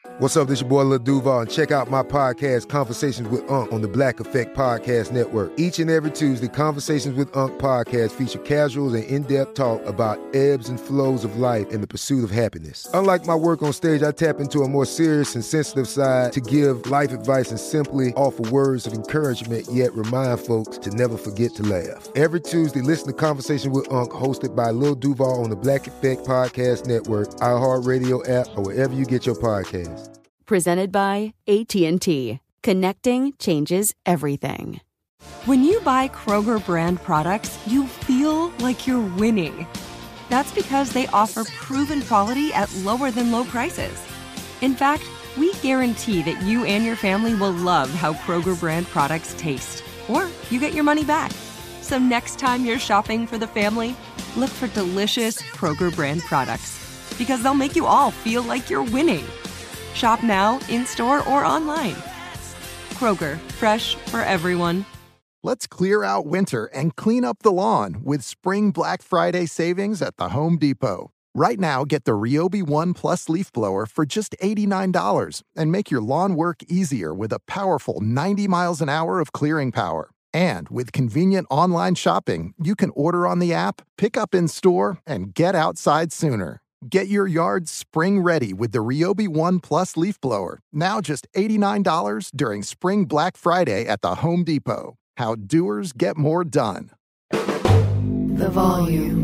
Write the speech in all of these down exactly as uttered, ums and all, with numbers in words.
What's up, this your boy Lil Duval, and check out my podcast, Conversations with Unc, on the Black Effect Podcast Network. Each and every Tuesday, Conversations with Unc podcast feature casuals and in-depth talk about ebbs and flows of life and the pursuit of happiness. Unlike my work on stage, I tap into a more serious and sensitive side to give life advice and simply offer words of encouragement, yet remind folks to never forget to laugh. Every Tuesday, listen to Conversations with Unc, hosted by Lil Duval on the Black Effect Podcast Network, iHeartRadio app, or wherever you get your podcasts. Presented by A T and T. Connecting changes everything. When you buy Kroger brand products, you feel like you're winning. That's because they offer proven quality at lower than low prices. In fact, we guarantee that you and your family will love how Kroger brand products taste, or you get your money back. So next time you're shopping for the family, look for delicious Kroger brand products, because they'll make you all feel like you're winning. Shop now, in-store, or online. Kroger, fresh for everyone. Let's clear out winter and clean up the lawn with spring Black Friday savings at the Home Depot. Right now, get the Ryobi One Plus leaf blower for just eighty-nine dollars and make your lawn work easier with a powerful ninety miles an hour of clearing power. And with convenient online shopping, you can order on the app, pick up in store, and get outside sooner. Get your yard spring ready with the Ryobi One Plus leaf blower, now just eighty-nine dollars during Spring Black Friday at the Home Depot. How doers get more done. The volume.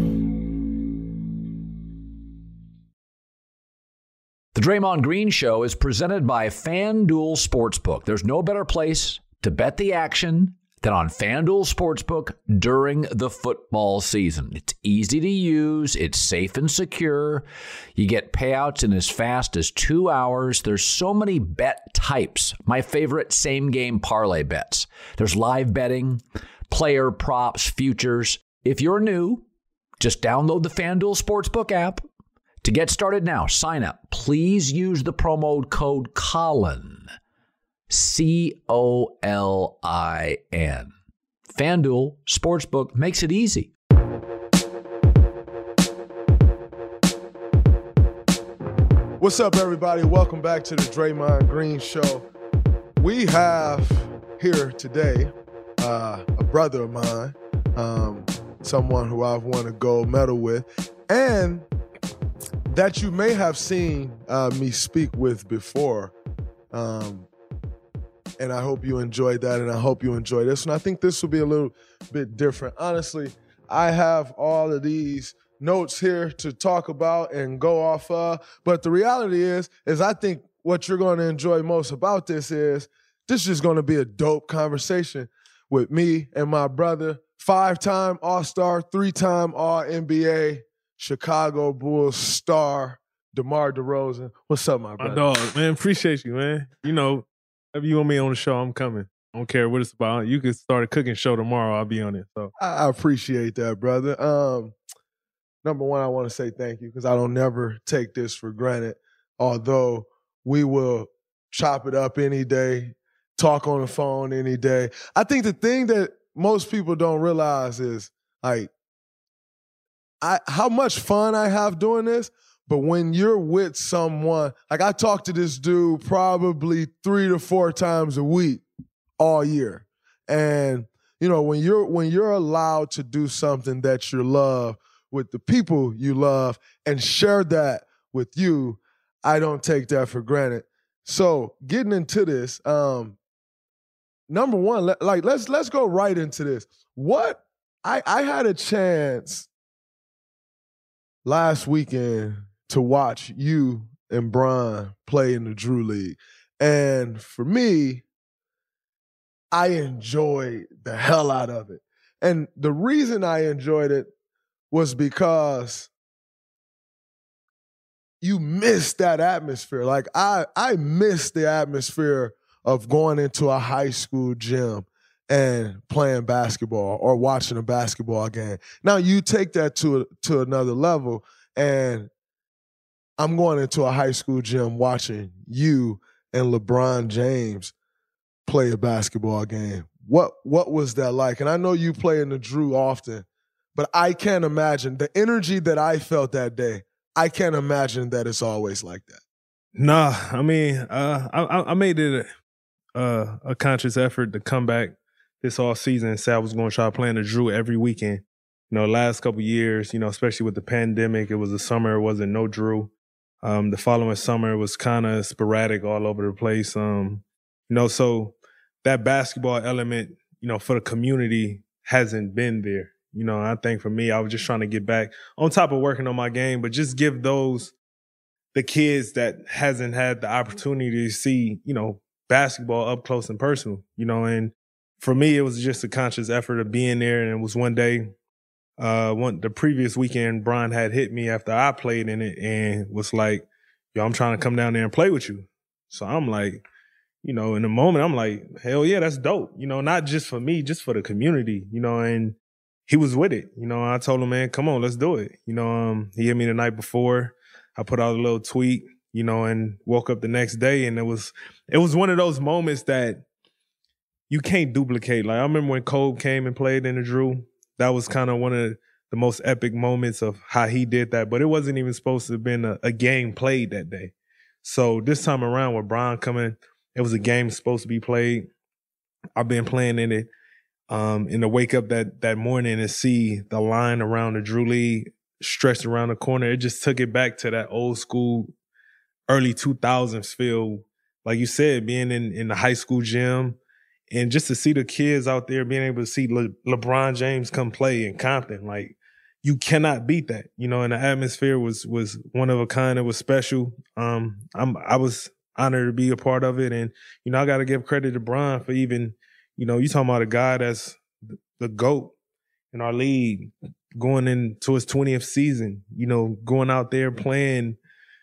The Draymond Green Show is presented by FanDuel Sportsbook. There's no better place to bet the action than on FanDuel Sportsbook during the football season. It's easy to use. It's safe and secure. You get payouts in as fast as two hours. There's so many bet types. My favorite, same-game parlay bets. There's live betting, player props, futures. If you're new, just download the FanDuel Sportsbook app. To get started now, sign up. Please use the promo code Colin. C O L I N. FanDuel Sportsbook makes it easy. What's up, everybody? Welcome back to the Draymond Green Show. We have here today uh, a brother of mine, um, someone who I've won a gold medal with, and that you may have seen uh, me speak with before. Um, And I hope you enjoyed that, and I hope you enjoy this. And I think this will be a little bit different. Honestly, I have all of these notes here to talk about and go off of. But the reality is, is I think what you're going to enjoy most about this is this is going to be a dope conversation with me and my brother, five-time All-Star, three-time All-N B A, Chicago Bulls star, DeMar DeRozan. What's up, my brother? My dog, man. Appreciate you, man. You know, if you want me on the show, I'm coming. I don't care what it's about. You can start a cooking show tomorrow. I'll be on it. So I appreciate that, brother. Um, number one, I want to say thank you because I don't never take this for granted. Although we will chop it up any day, talk on the phone any day. I think the thing that most people don't realize is like I how much fun I have doing this. But when you're with someone, like I talk to this dude probably three to four times a week all year. And, you know, when you're when you're allowed to do something that you love with the people you love and share that with you, I don't take that for granted. So getting into this, um, number one, let, like let's let's go right into this. What I, I had a chance last weekend to watch you and Bron play in the Drew League. And for me, I enjoyed the hell out of it. And the reason I enjoyed it was because you missed that atmosphere. Like I, I missed the atmosphere of going into a high school gym and playing basketball or watching a basketball game. Now you take that to, to another level, and I'm going into a high school gym watching you and LeBron James play a basketball game. What what was that like? And I know you play in the Drew often, but I can't imagine the energy that I felt that day. I can't imagine that it's always like that. Nah, I mean, uh, I, I made it a, uh, a conscious effort to come back this off season and say I was going to try playing the Drew every weekend. You know, last couple of years, you know, especially with the pandemic, it was a summer, it wasn't no Drew. Um, the following summer, it was kind of sporadic all over the place. Um, you know, so that basketball element, you know, for the community hasn't been there. You know, I think for me, I was just trying to get back on top of working on my game, but just give those, the kids that hasn't had the opportunity to see, you know, basketball up close and personal, you know, and for me, it was just a conscious effort of being there. And it was one day, uh, one, the previous weekend, Brian had hit me after I played in it and was like, yo, I'm trying to come down there and play with you. So I'm like, you know, in the moment, I'm like, hell yeah, that's dope. You know, not just for me, just for the community, you know, and he was with it. You know, I told him, man, come on, let's do it. You know, um, he hit me the night before. I put out a little tweet, you know, and woke up the next day, and it was it was one of those moments that you can't duplicate. Like, I remember when Kobe came and played in the Drew, that was kind of one of the most epic moments of how he did that. But it wasn't even supposed to have been a, a game played that day. So this time around with Brian coming, it was a game supposed to be played. I've been playing in it. Um, and to wake up that that morning and see the line around the Drew League stretched around the corner, it just took it back to that old school, early two thousands feel. Like you said, being in, in the high school gym and just to see the kids out there being able to see Le- LeBron James come play in Compton, like you cannot beat that, you know. And the atmosphere was was one of a kind. It was special. Um, I'm I was honored to be a part of it, and you know I got to give credit to Brian for even, you know, you talking about a guy that's the GOAT in our league, going into his twentieth season, you know, going out there playing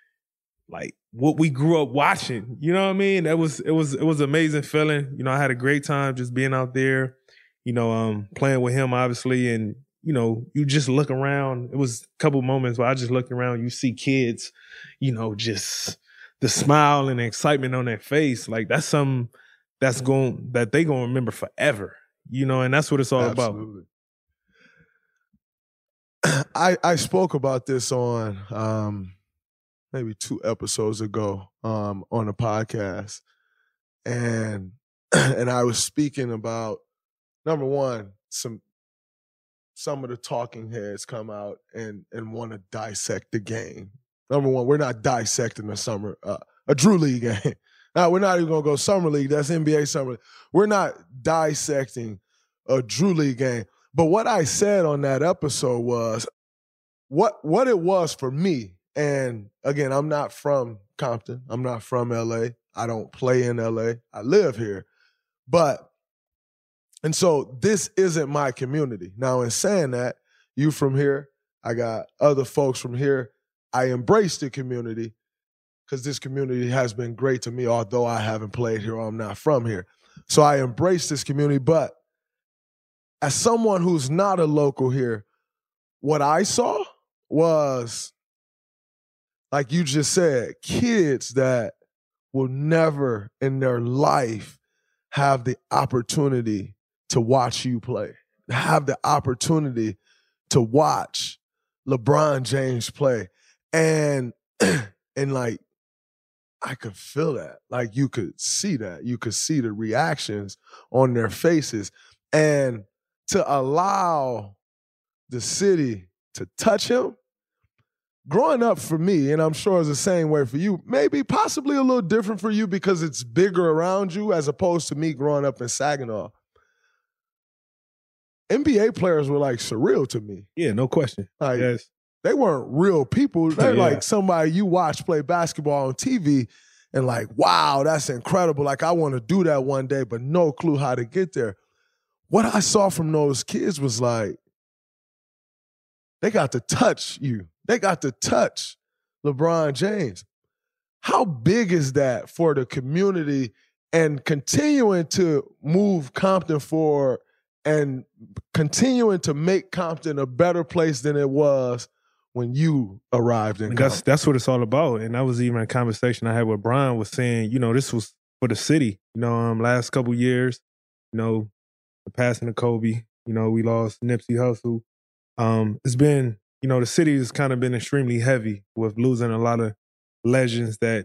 like what we grew up watching. You know what I mean? That was it was it was an amazing feeling. You know, I had a great time just being out there, you know, um, playing with him obviously, and you know, you just look around. It was a couple moments where I just looked around, you see kids, you know, just the smile and the excitement on their face. Like that's something that's going that they gonna remember forever. You know, and that's what it's all Absolutely. about. I, I spoke about this on um, maybe two episodes ago um, on a podcast, and and I was speaking about, number one, some some of the talking heads come out and and want to dissect the game. Number one, we're not dissecting a summer uh, a Drew League game. Now, we're not even going to go Summer League. That's N B A Summer League. We're not dissecting a Drew League game. But what I said on that episode was what what it was for me. And again, I'm not from Compton. I'm not from L A. I don't play in L A. I live here. But, and so this isn't my community. Now, in saying that, you from here, I got other folks from here. I embrace the community, because this community has been great to me, although I haven't played here or I'm not from here. So I embrace this community. But as someone who's not a local here, what I saw was, like you just said, kids that will never in their life have the opportunity to watch you play, have the opportunity to watch LeBron James play. And, and like, I could feel that. Like you could see that. You could see the reactions on their faces. And to allow the city to touch him, growing up for me, and I'm sure it's the same way for you, maybe possibly a little different for you because it's bigger around you as opposed to me growing up in Saginaw. N B A players were like surreal to me. Yeah, no question. Like, yes. They weren't real people. They're yeah. like somebody you watch play basketball on T V and like, wow, that's incredible. Like, I want to do that one day, but no clue how to get there. What I saw from those kids was like, they got to touch you. They got to touch LeBron James. How big is that for the community and continuing to move Compton forward and continuing to make Compton a better place than it was when you arrived in that's Compton? That's what it's all about. And that was even a conversation I had with Brian, was saying, you know, this was for the city. You know, um, last couple years, you know, the passing of Kobe, you know, we lost Nipsey Hussle. Um, it's been, you know, the city has kind of been extremely heavy with losing a lot of legends that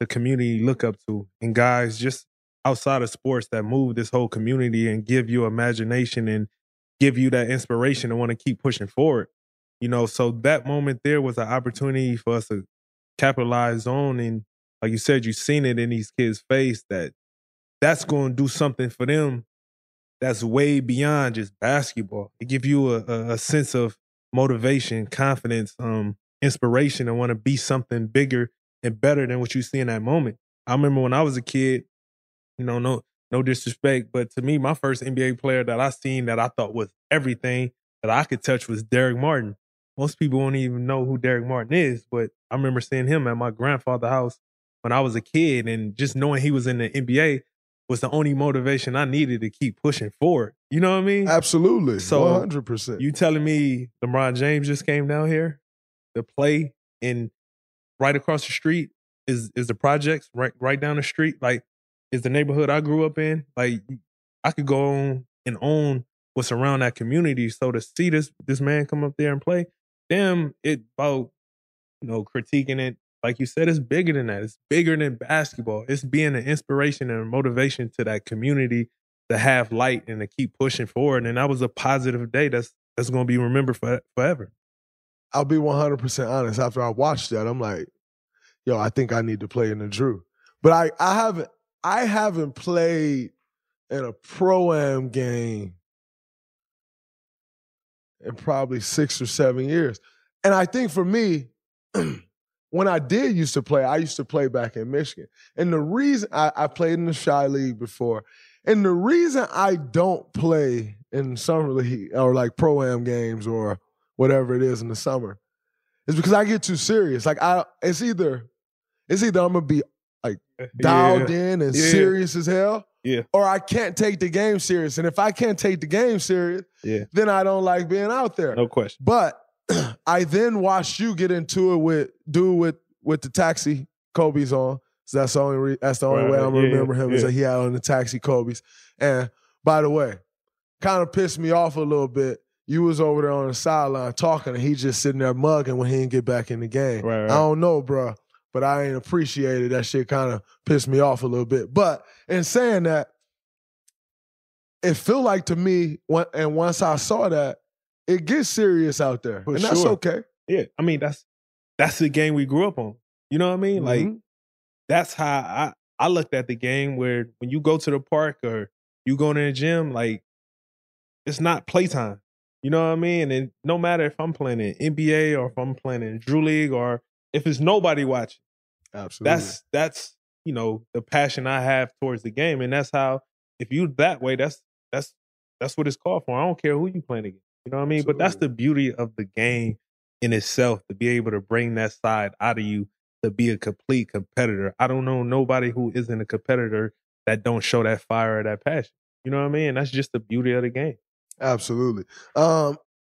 the community look up to, and guys just outside of sports that move this whole community and give you imagination and give you that inspiration to want to keep pushing forward. You know, so that moment there was an opportunity for us to capitalize on. And like you said, you've seen it in these kids' face that that's going to do something for them that's way beyond just basketball. It gives you a, a, a sense of motivation, confidence, um, inspiration, and want to be something bigger and better than what you see in that moment. I remember when I was a kid, you know, no no disrespect, but to me, my first N B A player that I seen that I thought was everything that I could touch was Derek Martin. Most people won't even know who Derek Martin is, but I remember seeing him at my grandfather's house when I was a kid, and just knowing he was in the N B A was the only motivation I needed to keep pushing forward. You know what I mean? Absolutely. So one hundred percent. You telling me LeBron James just came down here to play, and right across the street is is the projects, right right down the street, like is the neighborhood I grew up in. Like I could go on and own what's around that community. So to see this this man come up there and play, damn, it about, you know, critiquing it. Like you said, it's bigger than that. It's bigger than basketball. It's being an inspiration and a motivation to that community to have light and to keep pushing forward. And that was a positive day that's that's going to be remembered for, forever. I'll be one hundred percent honest. After I watched that, I'm like, yo, I think I need to play in the Drew. But I, I haven't I haven't played in a Pro-Am game in probably six or seven years. And I think for me, when I did used to play, I used to play back in Michigan. And the reason I, I played in the Shy League before, and the reason I don't play in summer league or like Pro-Am games or whatever it is in the summer is because I get too serious. Like I, it's either, it's either I'm gonna be like dialed yeah. in and yeah. serious as hell, yeah, or I can't take the game serious. And if I can't take the game serious, yeah, then I don't like being out there. No question. But I then watched you get into it with dude with with the taxi Kobe's on. So that's the only re- that's the only right, way I'm gonna yeah, remember him yeah. is that he had on the taxi Kobe's. And by the way, kind of pissed me off a little bit. You was over there on the sideline talking, and he just sitting there mugging when he didn't get back in the game. Right, right. I don't know, bro, but I ain't appreciated that shit. Kind of pissed me off a little bit. But in saying that, it feel like to me, when, and once I saw that, it gets serious out there, For and that's sure. okay. Yeah, I mean that's that's the game we grew up on. You know what I mean? Mm-hmm. Like that's how I I looked at the game. Where when you go to the park or you go to the gym, like it's not playtime. You know what I mean? And no matter if I'm playing in N B A or if I'm playing in Drew League or if it's nobody watching, absolutely, that's that's you know the passion I have towards the game, and that's how if you that way, that's that's that's what it's called for. I don't care who you playing against. You know what I mean? Absolutely. But that's the beauty of the game in itself, to be able to bring that side out of you, to be a complete competitor. I don't know nobody who isn't a competitor that don't show that fire or that passion. You know what I mean? And that's just the beauty of the game. Absolutely. Um,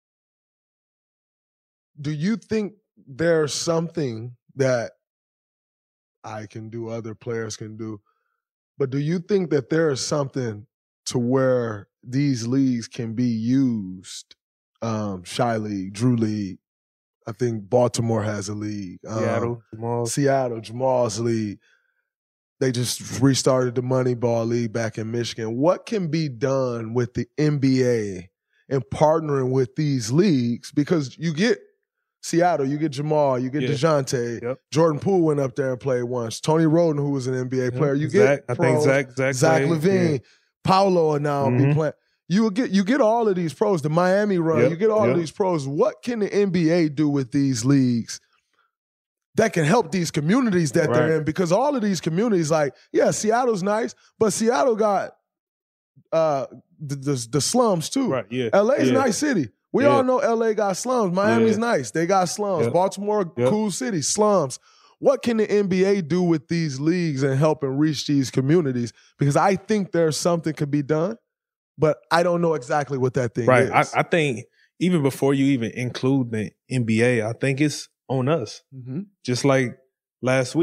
do you think there's something that I can do, other players can do, but do you think that there is something to where these leagues can be used? Um, Shy League, Drew League. I think Baltimore has a league. Um, Seattle, Jamal. Seattle, Jamal's league. They just restarted the Moneyball League back in Michigan. What can be done with the N B A and partnering with these leagues? Because you get Seattle, you get Jamal, you get Yeah. DeJounte. Yep. Jordan Poole went up there and played once. Tony Roden, who was an N B A player. You Zach, get I think pros. Zach, Zach, Zach played. Levine, Yeah. Paolo will now be Mhm. playing. You will get you get all of these pros. The Miami run, Yep, you get all yep. of these pros. What can the N B A do with these leagues that can help these communities that Right. they're in? Because all of these communities, like, yeah, Seattle's nice, but Seattle got uh, the, the the slums too. Right, yeah. L A's a yeah. nice city. We Yeah. all know L A got slums. Miami's Yeah. nice. They got slums. Yep. Baltimore, Yep. cool city, slums. What can the N B A do with these leagues and helping reach these communities? Because I think there's something could be done, but I don't know exactly what that thing Right. is. I, I think even before you even include the N B A, I think it's on us. mm-hmm. Just like last week,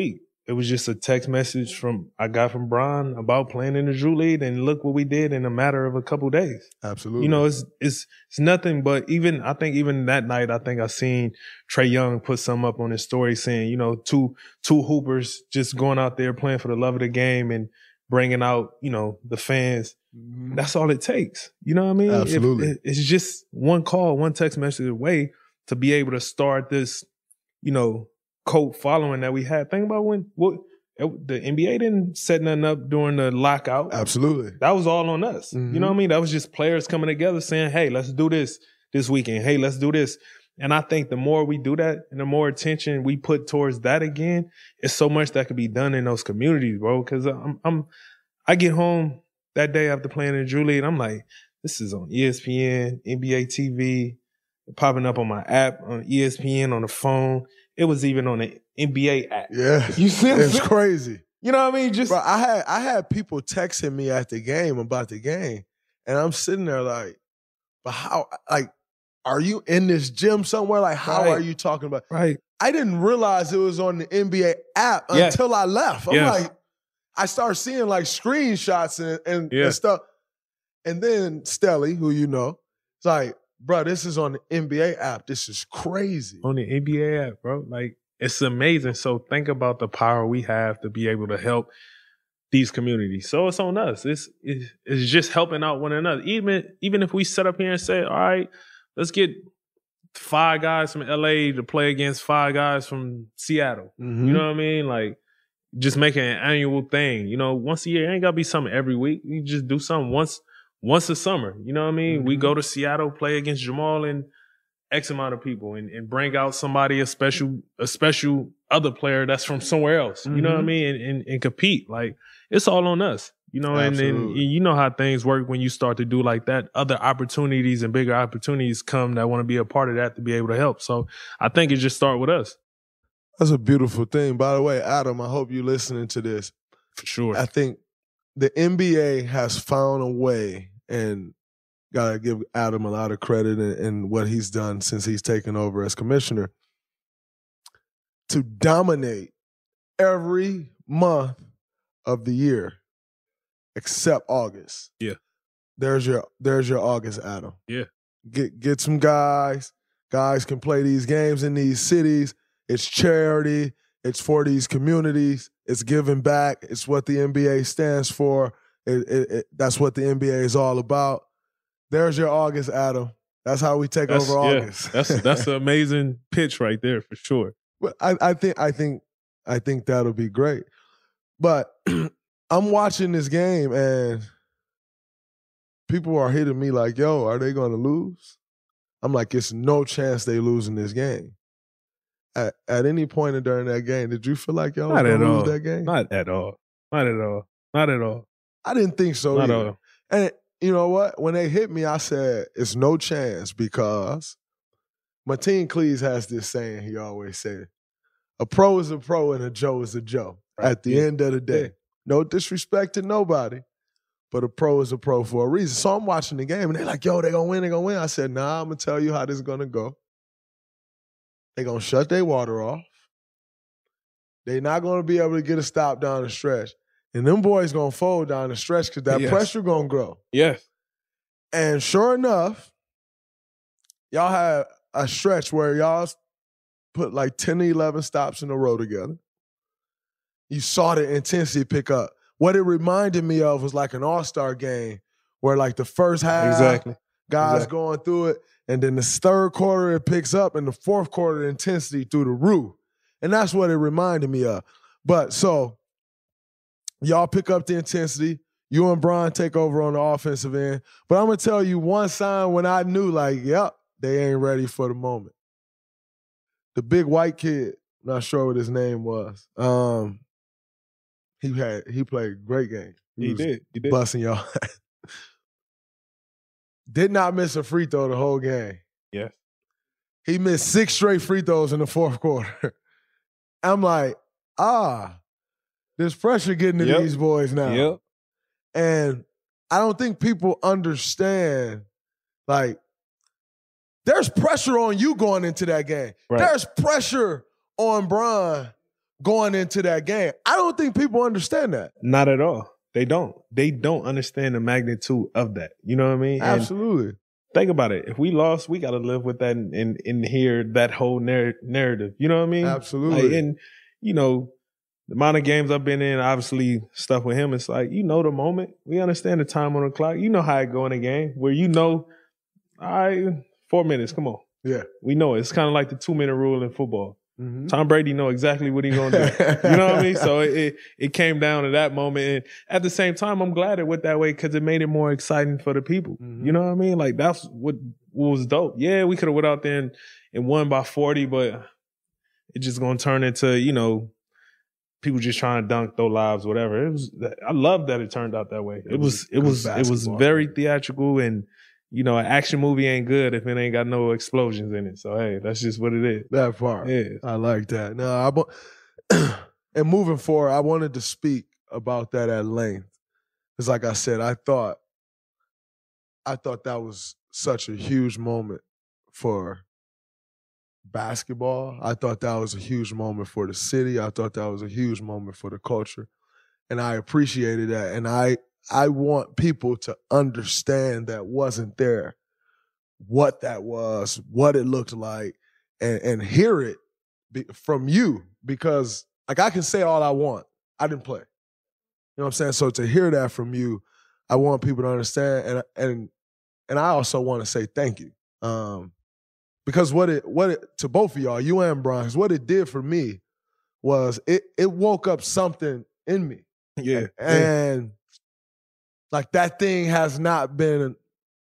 it was just a text message from I got from Bron about playing in the Drew League, and look what we did in a matter of a couple of days. Absolutely. You know, it's it's it's nothing but even I think even that night I think I seen Trae Young put something up on his story saying, you know, two two hoopers just going out there playing for the love of the game and bringing out, you know, the fans. Mm-hmm. That's all it takes. You know what I mean? Absolutely. If, it's just one call, one text message away to be able to start this, you know, cult following that we had. Think about when what the N B A didn't set nothing up during the lockout. Absolutely. That was all on us. Mm-hmm. You know what I mean? That was just players coming together saying, hey, let's do this this weekend. Hey, let's do this. And I think the more we do that and the more attention we put towards that again, it's so much that could be done in those communities, bro. Because I'm, I'm, I get home that day after playing in Drew League, and I'm like, this is on E S P N, N B A T V, popping up on my app, on E S P N, on the phone. It was even on the N B A app. Yeah, you see, it's crazy. You know what I mean? Just Bro, I had I had people texting me at the game about the game, and I'm sitting there like, but how? Like, are you in this gym somewhere? Like, how right. are you talking about? Right. I didn't realize it was on the N B A app Yeah. until I left. I'm Yes. like, I started seeing like screenshots and and, Yeah. and stuff, and then Stelly, who you know, it's like, bro, this is on the N B A app. This is crazy. On the N B A app, bro. Like, it's amazing. So think about the power we have to be able to help these communities. So it's on us. It's it's, it's just helping out one another. Even even if we set up here and say, all right, let's get five guys from L A to play against five guys from Seattle. Mhm. You know what I mean? Like, just make it an annual thing. You know, once a year. It ain't gotta be something every week. You just do something once once a summer. You know what I mean? Mm-hmm. We go to Seattle, play against Jamal and X amount of people, and, and bring out somebody, a special, a special other player that's from somewhere else. You know what I Mhm. mean? And, and and compete. Like, it's all on us. You know, and then Absolutely. you know how things work when you start to do like that. Other opportunities and bigger opportunities come that want to be a part of that to be able to help. So I think it just start with us. That's a beautiful thing. By the way, Adam, I hope you're listening to this. For sure. I think the N B A has found a way, and gotta give Adam a lot of credit in, in what he's done since he's taken over as commissioner, to dominate every month of the year except August. Yeah. There's your there's your August, Adam. Yeah. Get get some guys. Guys can play these games in these cities. It's charity. It's for these communities. It's giving back. It's what the N B A stands for. It, it, it, that's what the N B A is all about. There's your August, Adam. That's how we take That's, over yeah, August. that's that's an amazing pitch right there for sure. But I, I think I think I think that'll be great. But I'm watching this game and people are hitting me like, yo, are they gonna lose? I'm like, it's no chance they lose in this game. At, at any point during that game, did you feel like y'all was Not gonna at lose all. that game? Not at all. Not at all. Not at all. I didn't think so Not at either. all. And you know what? When they hit me, I said, it's no chance because Mateen Cleaves has this saying he always said, a pro is a pro and a Joe is a Joe. Right. At the Yeah. end of the day. Yeah. No disrespect to nobody, but a pro is a pro for a reason. So I'm watching the game and they're like, yo, they're going to win, they're going to win. I said, nah, I'm going to tell you how this is going to go. They're going to shut their water off. They're not going to be able to get a stop down the stretch. And them boys going to fold down the stretch because that Yes. pressure going to grow. Yes. And sure enough, y'all had a stretch where y'all put like ten to eleven stops in a row together. You saw the intensity pick up. What it reminded me of was like an all-star game where like the first half, Exactly. guys Exactly. going through it, and then the third quarter it picks up, and the fourth quarter the intensity through the roof. And that's what it reminded me of. But so y'all pick up the intensity. You and Bron take over on the offensive end. But I'm going to tell you one sign when I knew, like, yep, they ain't ready for the moment. The big white kid, not sure what his name was. Um, he had he played a great game. He was did. He did. busting y'all. Did not miss a free throw the whole game. Yes. He missed six straight free throws in the fourth quarter. I'm like, ah, there's pressure getting to Yep. these boys now. Yep. And I don't think people understand, like, there's pressure on you going into that game. Right. There's pressure on Bron going into that game. I don't think people understand that. Not at all. They don't. They don't understand the magnitude of that. You know what I mean? Absolutely. And think about it. If we lost, we got to live with that and, and, and hear that whole narr- narrative. You know what I mean? Absolutely. Like, and, you know, the amount of games I've been in, obviously stuff with him, it's like, you know the moment. We understand the time on the clock. You know how it go in a game where you know, all right, four minutes, come on. Yeah. We know it. It's kind of like the two-minute rule in football. Mm-hmm. Tom Brady know exactly what he's going to do. You know what I mean? So it, it it came down to that moment. And at the same time, I'm glad it went that way because it made it more exciting for the people. Mm-hmm. You know what I mean? Like, that's what, what was dope. Yeah, we could have went out there and, and won by forty, but it's just going to turn into, you know, people just trying to dunk, throw lives, whatever. It was. I love that it turned out that way. It, it was, it was, it was very theatrical, and you know, an action movie ain't good if it ain't got no explosions in it. So hey, that's just what it is. That part, yeah, I like that. Now, I and moving forward, I wanted to speak about that at length because, like I said, I thought, I thought that was such a huge moment for basketball. I thought that was a huge moment for the city. I thought that was a huge moment for the culture. And I appreciated that. And I I want people to understand that wasn't there, what that was, what it looked like, and, and hear it be, from you. Because like I can say all I want. I didn't play. You know what I'm saying? So to hear that from you, I want people to understand. And and and I also want to say thank you. Um, Because what it what it to both of y'all, you and Brian, what it did for me was it it woke up something in me. Yeah. And yeah. like that thing has not been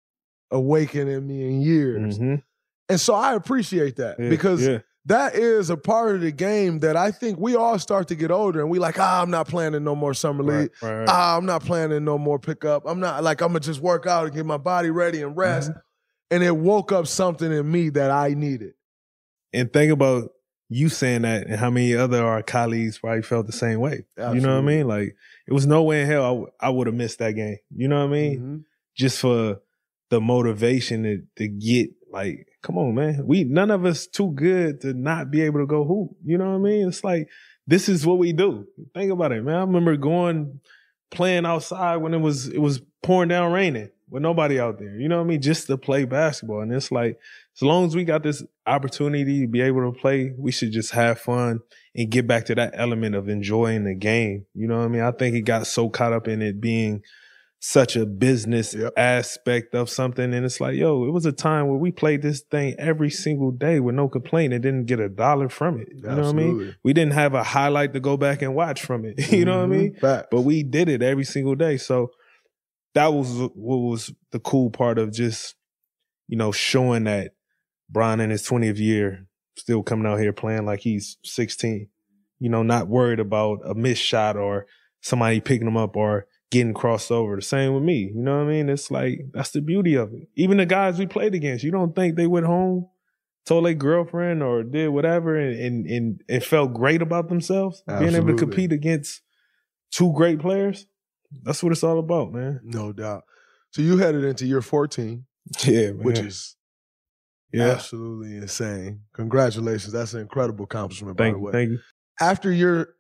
awakened in me in years. Mm-hmm. And so I appreciate that yeah. because yeah. that is a part of the game that I think we all start to get older and we like, ah, I'm not playing in no more summer league. Right, right, right. Ah, I'm not playing in no more pickup. I'm not like I'm gonna just work out and get my body ready and rest. Mm-hmm. And it woke up something in me that I needed. And think about you saying that and how many other our colleagues probably felt the same way. Absolutely. You know what I mean? Like, it was no way in hell I, w- I would have missed that game. You know what I mean? Mm-hmm. Just for the motivation to, to get, like, come on, man. We none of us too good to not be able to go hoop. You know what I mean? It's like, this is what we do. Think about it, man. I remember going, playing outside when it was it was pouring down raining. With nobody out there, you know what I mean? Just to play basketball. And it's like, as long as we got this opportunity to be able to play, we should just have fun and get back to that element of enjoying the game. You know what I mean? I think it got so caught up in it being such a business yep. aspect of something. And it's like, yo, it was a time where we played this thing every single day with no complaint and didn't get a dollar from it. You Absolutely. Know what I mean? We didn't have a highlight to go back and watch from it. You know mm-hmm. what I mean? Facts. But we did it every single day. So that was what was the cool part of just, you know, showing that Brian in his twentieth year still coming out here playing like he's sixteen, you know, not worried about a missed shot or somebody picking him up or getting crossed over. The same with me. You know what I mean? It's like, that's the beauty of it. Even the guys we played against, you don't think they went home, told their girlfriend or did whatever and, and, and it felt great about themselves, Absolutely. Being able to compete against two great players. That's what it's all about, man. No doubt. So you headed into year fourteen. Yeah, man. Which is yeah. absolutely insane. Congratulations. That's an incredible accomplishment, by thank, the way. Thank you. After year,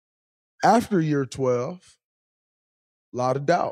after year twelve, a lot of doubt.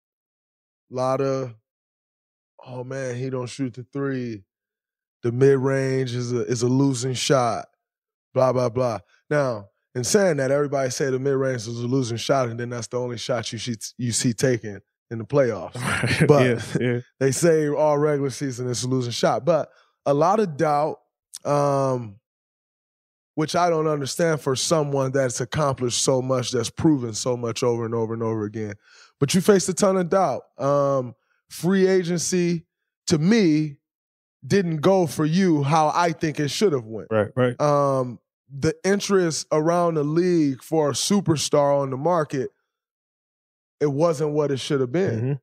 A lot of, oh, man, he don't shoot the three. The mid-range is a, is a losing shot. Blah, blah, blah. Now, in saying that, everybody say the mid-range is a losing shot, and then that's the only shot you see, you see taken in the playoffs. But yeah, yeah. they say all regular season is a losing shot. But a lot of doubt, um, which I don't understand for someone that's accomplished so much, that's proven so much over and over and over again. But you faced a ton of doubt. Um, free agency, to me, didn't go for you how I think it should have went. Right, right. Um, the interest around the league for a superstar on the market, it wasn't what it should have been. Mm-hmm.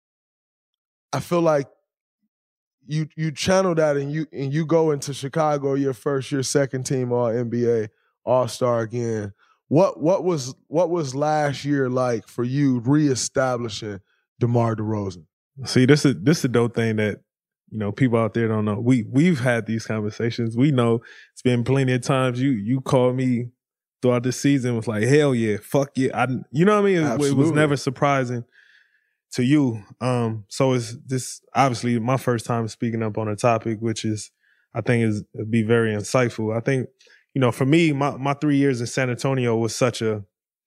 I feel like you you channel that and you and you go into Chicago your first year, second team All N B A, All-Star again. What what was what was last year like for you reestablishing DeMar DeRozan? See, this is this is the dope thing that, you know, people out there don't know. We we've had these conversations. We know it's been plenty of times you you called me throughout the season was like, hell yeah, fuck yeah. I, you know what I mean? It, it was never surprising to you. Um, so it's this obviously my first time speaking up on a topic, which is, I think is be very insightful. I think, you know, for me, my, my three years in San Antonio was such a,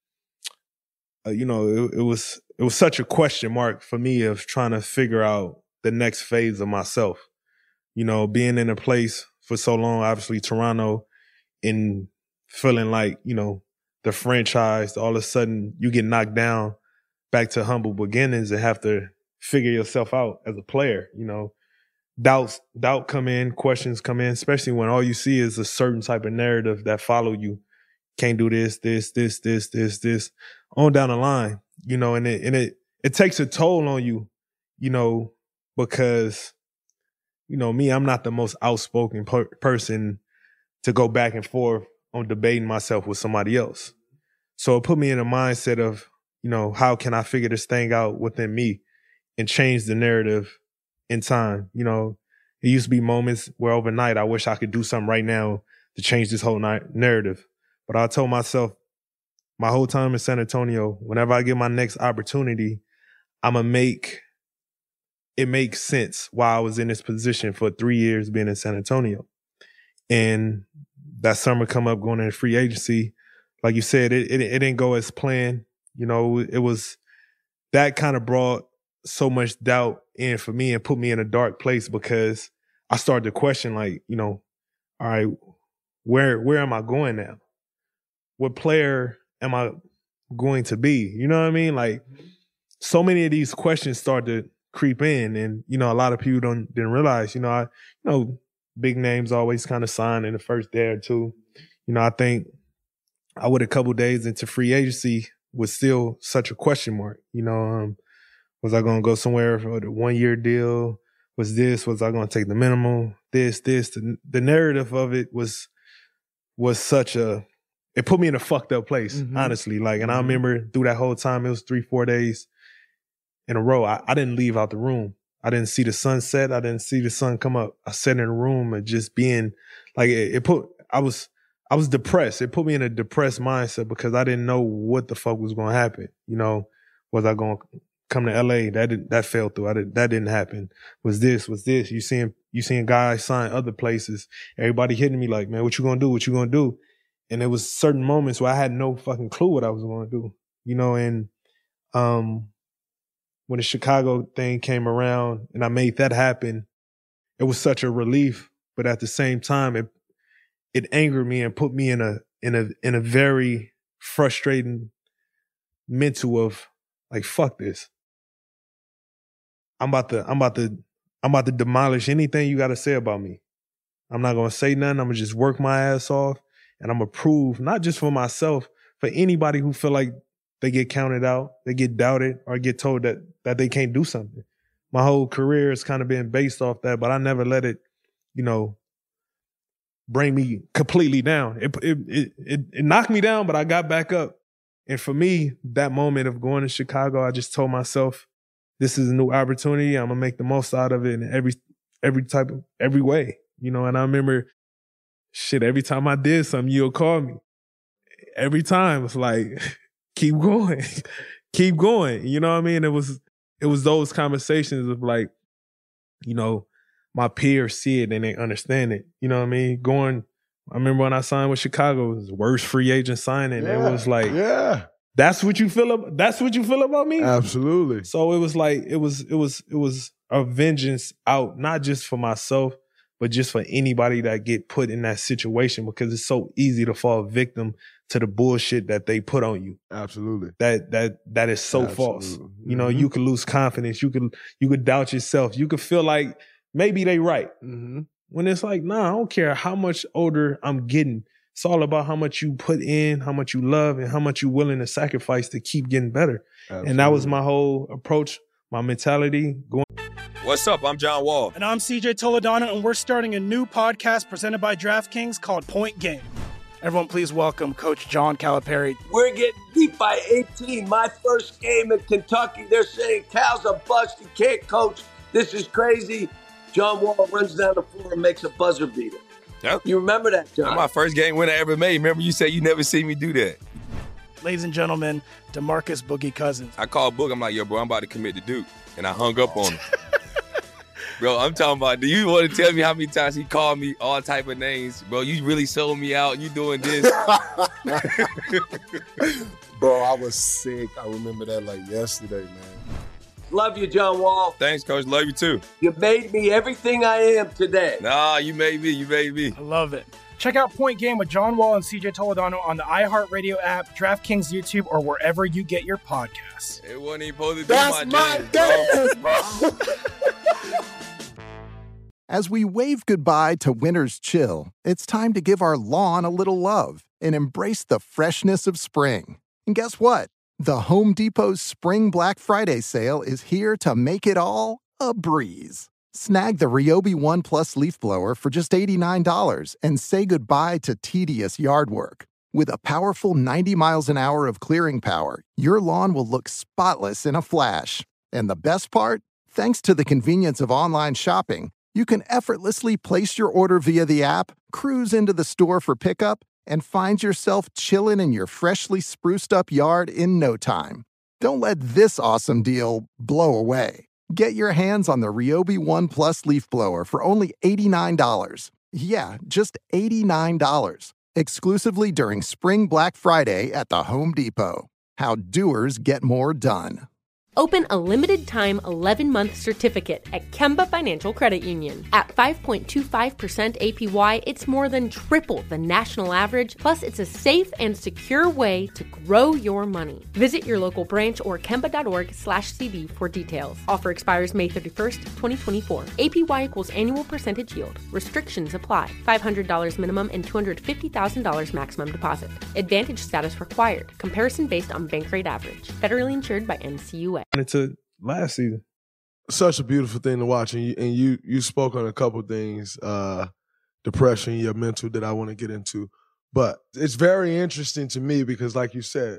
a you know, it, it was it was such a question mark for me of trying to figure out the next phase of myself. You know, being in a place for so long, obviously Toronto, and feeling like, you know, the franchise, all of a sudden you get knocked down back to humble beginnings and have to figure yourself out as a player. You know, doubts, doubt come in, questions come in, especially when all you see is a certain type of narrative that follow you. Can't do this, this, this, this, this, this, on down the line, you know, and it, and it, it takes a toll on you, you know, because, you know, me, I'm not the most outspoken per- person to go back and forth on debating myself with somebody else. So it put me in a mindset of, you know, how can I figure this thing out within me and change the narrative in time? You know, it used to be moments where overnight I wish I could do something right now to change this whole ni- narrative. But I told myself my whole time in San Antonio, whenever I get my next opportunity, I'm going to make it make sense why I was in this position for three years being in San Antonio. And that summer come up going into free agency, like you said, it, it, it didn't go as planned. You know, it was, that kind of brought so much doubt in for me and put me in a dark place because I started to question, like, you know, all right, where where am I going now? What player am I going to be? You know what I mean? Like, so many of these questions start to creep in, and you know, a lot of people don't didn't realize. You know, I you know, big names always kind of sign in the first day or two. You know, I think I would a couple days into free agency was still such a question mark. You know, um, was I going to go somewhere for the one year deal? Was this? Was I going to take the minimum? This, this. The, the narrative of it was was such a. It put me in a fucked up place, mm-hmm. honestly. Like, and mm-hmm. I remember through that whole time, it was three, four days in a row. I, I didn't leave out the room. I didn't see the sun set. I didn't see the sun come up. I sat in a room and just being like, it, it put, I was, I was depressed. It put me in a depressed mindset because I didn't know what the fuck was going to happen. You know, was I going to come to L A? That didn't, that fell through. I did, that didn't happen. Was this, was this? You seeing, you seeing guys sign other places. Everybody hitting me like, man, what you going to do? What you going to do? And there was certain moments where I had no fucking clue what I was going to do, you know, and um, when the Chicago thing came around and I made that happen, it was such a relief. But at the same time, it it angered me and put me in a in a in a very frustrating mental of like, fuck this. I'm about to I'm about to I'm about to demolish anything you got to say about me. I'm not going to say nothing. I'm going to just work my ass off. And I'm going to prove, not just for myself, for anybody who feel like they get counted out, they get doubted, or get told that that they can't do something. My whole career has kind of been based off that, but I never let it, you know, bring me completely down. It it it, it, it knocked me down, but I got back up. And for me, that moment of going to Chicago, I just told myself, this is a new opportunity. I'm going to make the most out of it in every every type of, every way. You know, and I remember, shit, every time I did something, you'll call me. Every time it's like, keep going, keep going. You know what I mean? It was, it was those conversations of like, you know, my peers see it and they understand it. You know what I mean? Going, I remember when I signed with Chicago, it was the worst free agent signing. Yeah, it was like, yeah, that's what you feel about, that's what you feel about me? Absolutely. So it was like, it was, it was, it was a vengeance out, not just for myself, but just for anybody that get put in that situation, because it's so easy to fall victim to the bullshit that they put on you. Absolutely. That that that is so Absolutely. false. Mm-hmm. You know, you could lose confidence. You could you could doubt yourself. You could feel like maybe they right. Mm-hmm. When it's like, nah, I don't care how much older I'm getting. It's all about how much you put in, how much you love, and how much you're willing to sacrifice to keep getting better. Absolutely. And that was my whole approach, my mentality going. What's up? I'm John Wall. And I'm C J Toledano, and we're starting a new podcast presented by DraftKings called Point Game. Everyone, please welcome Coach John Calipari. We're getting beat by eighteen. My first game in Kentucky, they're saying Cal's a bust. He can't coach. This is crazy. John Wall runs down the floor and makes a buzzer beater. Yep. You remember that, John? That's my first game win I ever made. Remember you said you never seen me do that. Ladies and gentlemen, DeMarcus Boogie Cousins. I called Boog. I'm like, yo, bro, I'm about to commit to Duke. And I hung up on him. Bro, I'm talking about, do you want to tell me how many times he called me all type of names? Bro, you really sold me out. You doing this. Bro, I was sick. I remember that like yesterday, man. Love you, John Wall. Thanks, Coach. Love you, too. You made me everything I am today. Nah, you made me. You made me. I love it. Check out Point Game with John Wall and C J Toledano on the iHeartRadio app, DraftKings YouTube, or wherever you get your podcasts. It wasn't even supposed to be That's my, my dance, dance, bro. As we wave goodbye to winter's chill, it's time to give our lawn a little love and embrace the freshness of spring. And guess what? The Home Depot's Spring Black Friday sale is here to make it all a breeze. Snag the Ryobi One Plus leaf blower for just eighty-nine dollars and say goodbye to tedious yard work. With a powerful ninety miles an hour of clearing power, your lawn will look spotless in a flash. And the best part? Thanks to the convenience of online shopping, you can effortlessly place your order via the app, cruise into the store for pickup, and find yourself chilling in your freshly spruced up yard in no time. Don't let this awesome deal blow away. Get your hands on the Ryobi One Plus leaf blower for only eighty-nine dollars. Yeah, just eighty-nine dollars. Exclusively during Spring Black Friday at the Home Depot. How doers get more done. Open a limited-time eleven-month certificate at Kemba Financial Credit Union. At five point two five percent A P Y, it's more than triple the national average, plus it's a safe and secure way to grow your money. Visit your local branch or kemba.org slash CD for details. Offer expires May thirty-first, twenty twenty-four. A P Y equals annual percentage yield. Restrictions apply. five hundred dollars minimum and two hundred fifty thousand dollars maximum deposit. Advantage status required. Comparison based on bank rate average. Federally insured by N C U A. Into last season. Such a beautiful thing to watch, and you and you, you spoke on a couple things, uh, depression, your mental, that I want to get into. But it's very interesting to me because, like you said,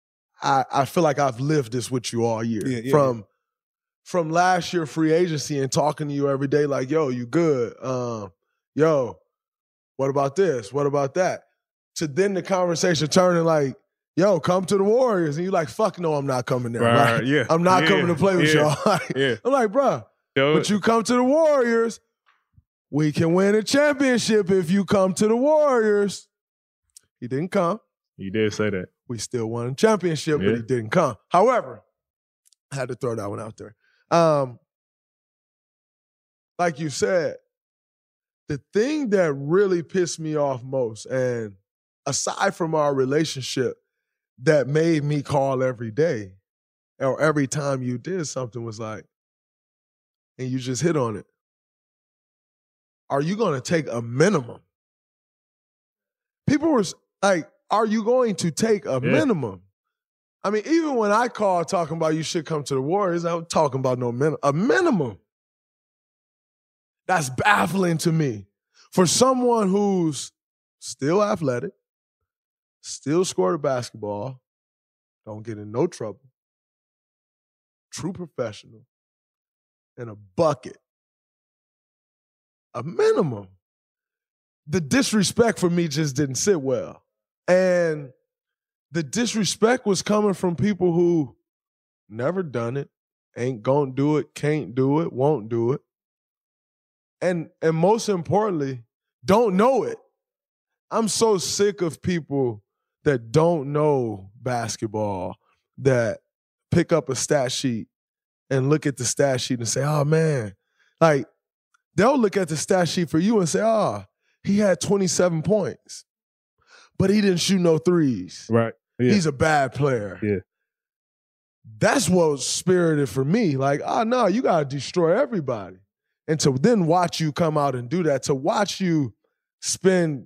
I, I feel like I've lived this with you all year. Yeah, yeah, from yeah. from last year free agency and talking to you every day, like, yo, you good? Um, yo, what about this? What about that? To then the conversation turning like, yo, come to the Warriors. And you're like, fuck no, I'm not coming there. Right, Right? yeah. I'm not yeah, coming to play with yeah, y'all. Like, yeah. I'm like, bruh, but you come to the Warriors, we can win a championship if you come to the Warriors. He didn't come. You did say that. We still won a championship, Yeah. but he didn't come. However, I had to throw that one out there. Um, like you said, the thing that really pissed me off most, and aside from our relationship, that made me call every day or every time you did something was like, and you just hit on it. Are you going to take a minimum? People were like, are you going to take a Yeah. minimum? I mean, even when I called talking about you should come to the Warriors, I was talking about no minimum. A minimum. That's baffling to me. For someone who's still athletic, still score the basketball, don't get in no trouble, true professional, and a bucket. A minimum. The disrespect for me just didn't sit well. And the disrespect was coming from people who never done it, ain't gonna do it, can't do it, won't do it. And, and most importantly, don't know it. I'm so sick of people that don't know basketball, that pick up a stat sheet and look at the stat sheet and say, oh, man. Like, they'll look at the stat sheet for you and say, oh, he had twenty-seven points, but he didn't shoot no threes. Right. Yeah. He's a bad player. Yeah. That's what was spirited for me. Like, oh, no, you got to destroy everybody. And to then watch you come out and do that, to watch you spend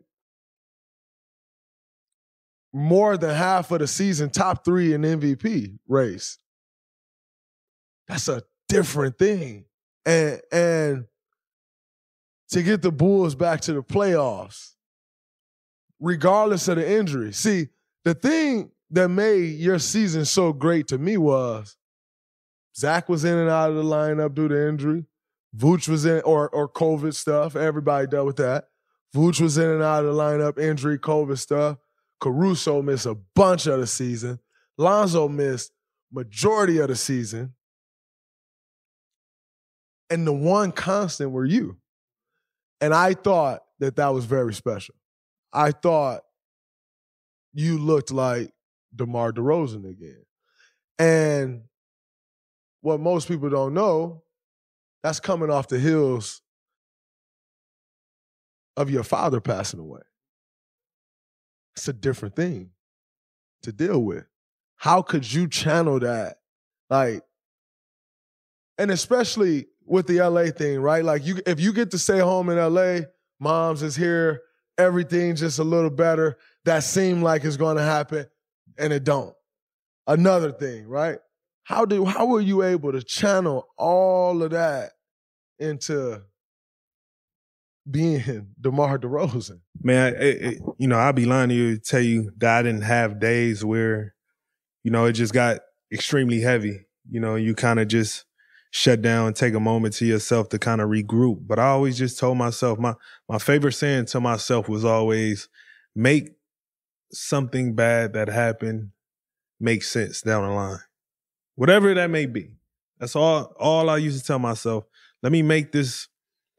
more than half of the season top three in M V P race. That's a different thing. And, and to get the Bulls back to the playoffs, regardless of the injury. See, the thing that made your season so great to me was Zach was in and out of the lineup due to injury. Vooch was in, or, or COVID stuff. Everybody dealt with that. Vooch was in and out of the lineup, injury, COVID stuff. Caruso missed a bunch of the season. Lonzo missed majority of the season. And the one constant were you. And I thought that that was very special. I thought you looked like DeMar DeRozan again. And what most people don't know, that's coming off the heels of your father passing away. It's a different thing to deal with. How could you channel that? Like, and especially with the L A thing, right? Like, you, if you get to stay home in L A, mom's is here, everything's just a little better, that seemed like it's going to happen, and it don't. Another thing, right? How do how were you able to channel all of that into being DeMar DeRozan? Man, it, it, you know, I'll be lying to you to tell you that I didn't have days where, you know, it just got extremely heavy. You know, you kind of just shut down and take a moment to yourself to kind of regroup. But I always just told myself, my my favorite saying to myself was always, make something bad that happened make sense down the line. Whatever that may be. That's all all I used to tell myself. Let me make this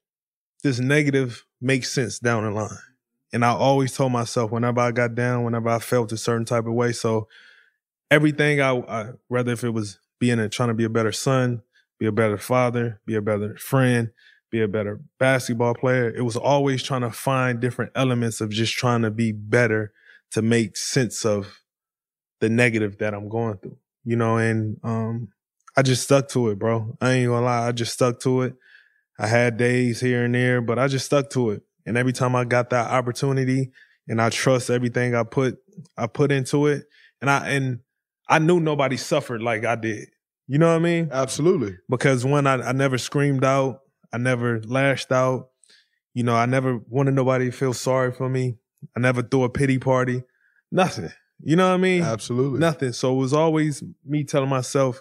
this negative make sense down the line. And I always told myself whenever I got down, whenever I felt a certain type of way. So everything I, I whether if it was being a, trying to be a better son, be a better father, be a better friend, be a better basketball player, it was always trying to find different elements of just trying to be better to make sense of the negative that I'm going through. You know, and um, I just stuck to it, bro. I ain't gonna lie. I just stuck to it. I had days here and there, but I just stuck to it. And every time I got that opportunity, and I trust everything I put I put into it, and I and I knew nobody suffered like I did. You know what I mean? Absolutely. Because one, I, I never screamed out. I never lashed out. You know, I never wanted nobody to feel sorry for me. I never threw a pity party. Nothing. You know what I mean? Absolutely. Nothing. So it was always me telling myself,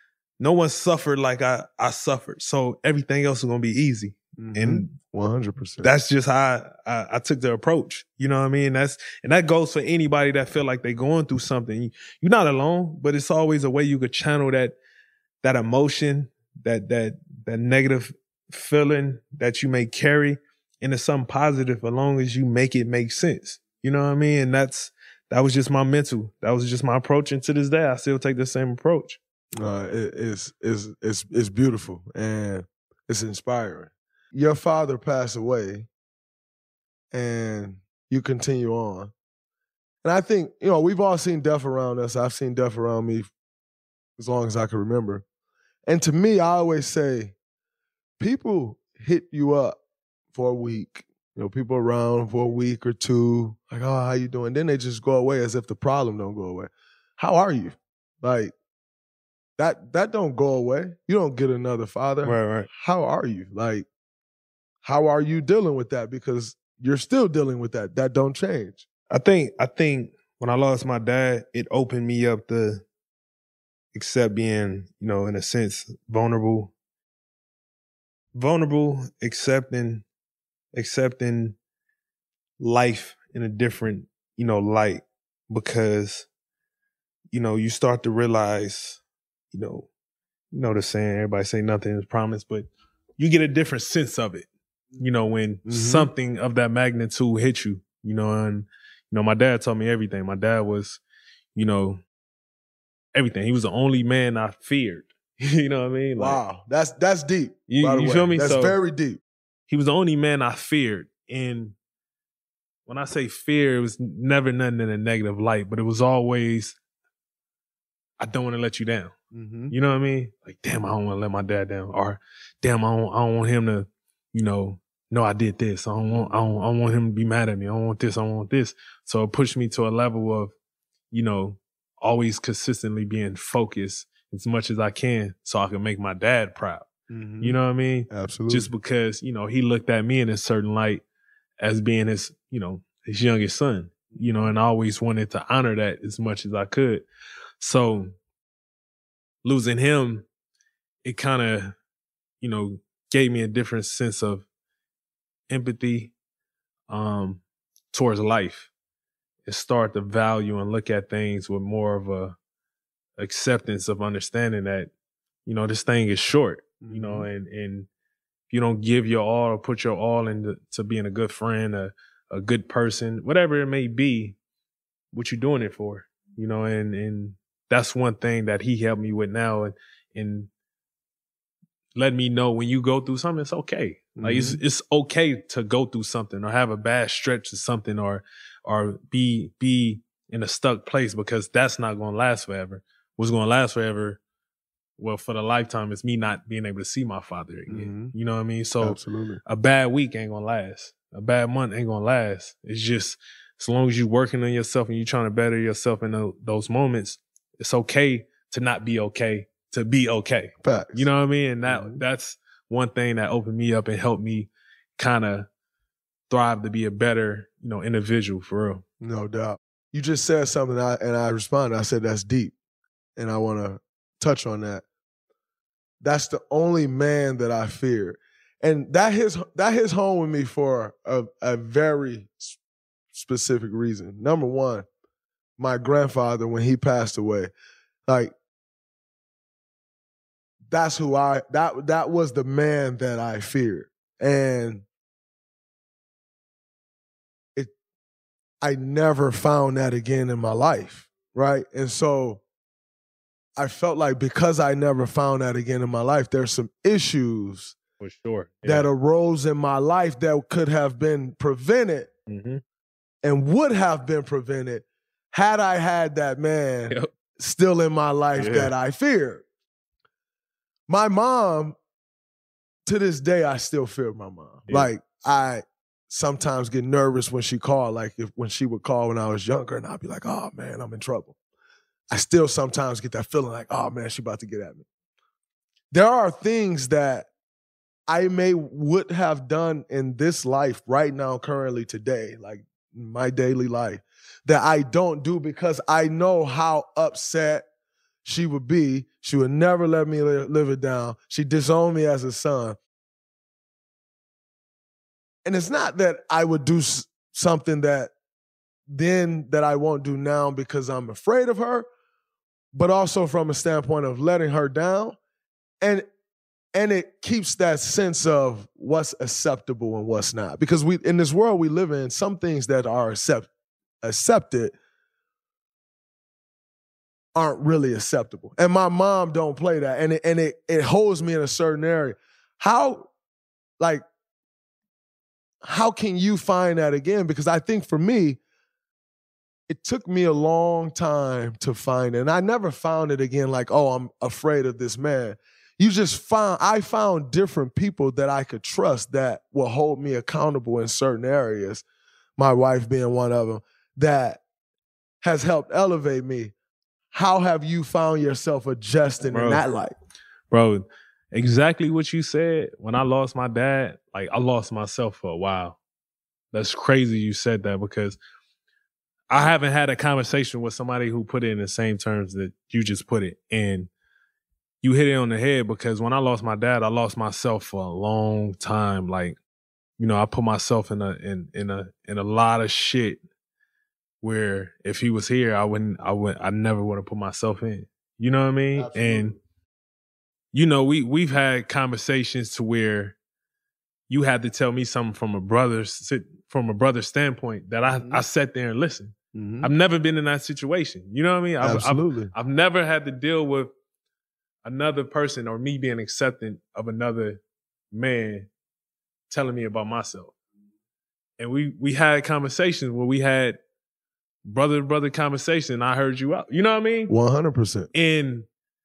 no one suffered like I, I suffered. So everything else is going to be easy. Mm-hmm. And one hundred percent. That's just how I, I, I took the approach. You know what I mean? That's and that goes for anybody that feel like they're going through something. You're not alone, but it's always a way you could channel that that emotion, that that that negative feeling that you may carry into something positive, as long as you make it make sense. You know what I mean? And that's That was just my mental. That was just my approach. And to this day, I still take the same approach. Uh, it, it's, it's, it's, it's beautiful and it's inspiring. Your father passed away and you continue on. And I think, you know, we've all seen death around us. I've seen death around me as long as I can remember. And to me, I always say, people hit you up for a week. You know, people around for a week or two, like, oh, how you doing? Then they just go away as if the problem don't go away. How are you? Like, that that don't go away. You don't get another father. Right, right. How are you? Like, how are you dealing with that? Because you're still dealing with that. That don't change. I think, I think when I lost my dad, it opened me up to accept being, you know, in a sense, vulnerable. Vulnerable, accepting, accepting life in a different, you know, light, because, you know, you start to realize, you know, you know the saying, everybody say nothing is promised, but you get a different sense of it, you know, when mm-hmm. something of that magnitude hits you, you know, and, you know, my dad taught me everything. My dad was, you know, everything. He was the only man I feared. You know what I mean? Like, wow. That's, that's deep. You, by the you way. feel me? That's so, very deep. He was the only man I feared. And when I say fear, it was never nothing in a negative light, but it was always, I don't want to let you down. Mm-hmm. You know what I mean? Like, damn, I don't want to let my dad down. Or, damn, I don't, I don't want him to, you know, know I did this. I don't want, I don't, I don't want him to be mad at me. I don't want this. I don't want this. So it pushed me to a level of, you know, always consistently being focused as much as I can so I can make my dad proud. Mm-hmm. You know what I mean? Absolutely. Just because, you know, he looked at me in a certain light as being his, you know, his youngest son, you know, and I always wanted to honor that as much as I could. So losing him, it kind of, you know, gave me a different sense of empathy, um, towards life and start to value and look at things with more of a acceptance of understanding that, you know, this thing is short, mm-hmm. you know, and, and if you don't give your all or put your all into to being a good friend, a, a good person, whatever it may be, what you doing it for, you know, and, and that's one thing that he helped me with now. And, and let me know when you go through something, it's okay. Mm-hmm. Like it's, it's okay to go through something or have a bad stretch of something or, or be, be in a stuck place, because that's not going to last forever. What's going to last forever, well, for the lifetime, is me not being able to see my father again. Mm-hmm. You know what I mean? So Absolutely. A bad week ain't going to last. A bad month ain't going to last. It's just, as long as you're working on yourself and you're trying to better yourself in the, those moments, it's okay to not be okay, to be okay. Facts. You know what I mean? And that mm-hmm. that's one thing that opened me up and helped me kind of thrive to be a better, you know, individual for real. No doubt. You just said something and I, and I responded. I said, that's deep. And I want to touch on that. That's the only man that I feared. And that hits, that hits home with me for a, a very specific reason. Number one, my grandfather, when he passed away, like, that's who I, that, that was the man that I feared. And it, I never found that again in my life, right? And so I felt like because I never found that again in my life, there's some issues for sure yeah. that arose in my life that could have been prevented mm-hmm. and would have been prevented had I had that man yep. still in my life yeah. that I feared. My mom, to this day, I still fear my mom. Yeah. Like, I sometimes get nervous when she called, like if when she would call when I was younger, and I'd be like, oh man, I'm in trouble. I still sometimes get that feeling like, oh man, she about to get at me. There are things that I may would have done in this life right now, currently today, like my daily life, that I don't do because I know how upset she would be. She would never let me live, live it down. She disowned me as a son. And it's not that I would do something that then that I won't do now because I'm afraid of her, but also from a standpoint of letting her down. And and it keeps that sense of what's acceptable and what's not. Because we in this world we live in, some things that are accept, accepted aren't really acceptable. And my mom don't play that. And it, and it, it holds me in a certain area. How, like, how can you find that again? Because I think for me, it took me a long time to find it. And I never found it again like, oh, I'm afraid of this man. You just found, I found different people that I could trust that will hold me accountable in certain areas, my wife being one of them, that has helped elevate me. How have you found yourself adjusting bro, in that light? Bro, exactly what you said. When I lost my dad, like I lost myself for a while. That's crazy you said that because I haven't had a conversation with somebody who put it in the same terms that you just put it. And you hit it on the head because when I lost my dad, I lost myself for a long time. Like, you know, I put myself in a in in a in a lot of shit where if he was here, I wouldn't, I would, I never would have put myself in. You know what I mean? Absolutely. And you know, we we've had conversations to where you had to tell me something from a brother's from a brother's standpoint that I mm-hmm. I sat there and listened. Mm-hmm. I've never been in that situation. You know what I mean? I've, Absolutely. I've, I've never had to deal with another person or me being accepting of another man telling me about myself. And we we had conversations where we had brother to brother conversation and I heard you out. You know what I mean? one hundred percent. And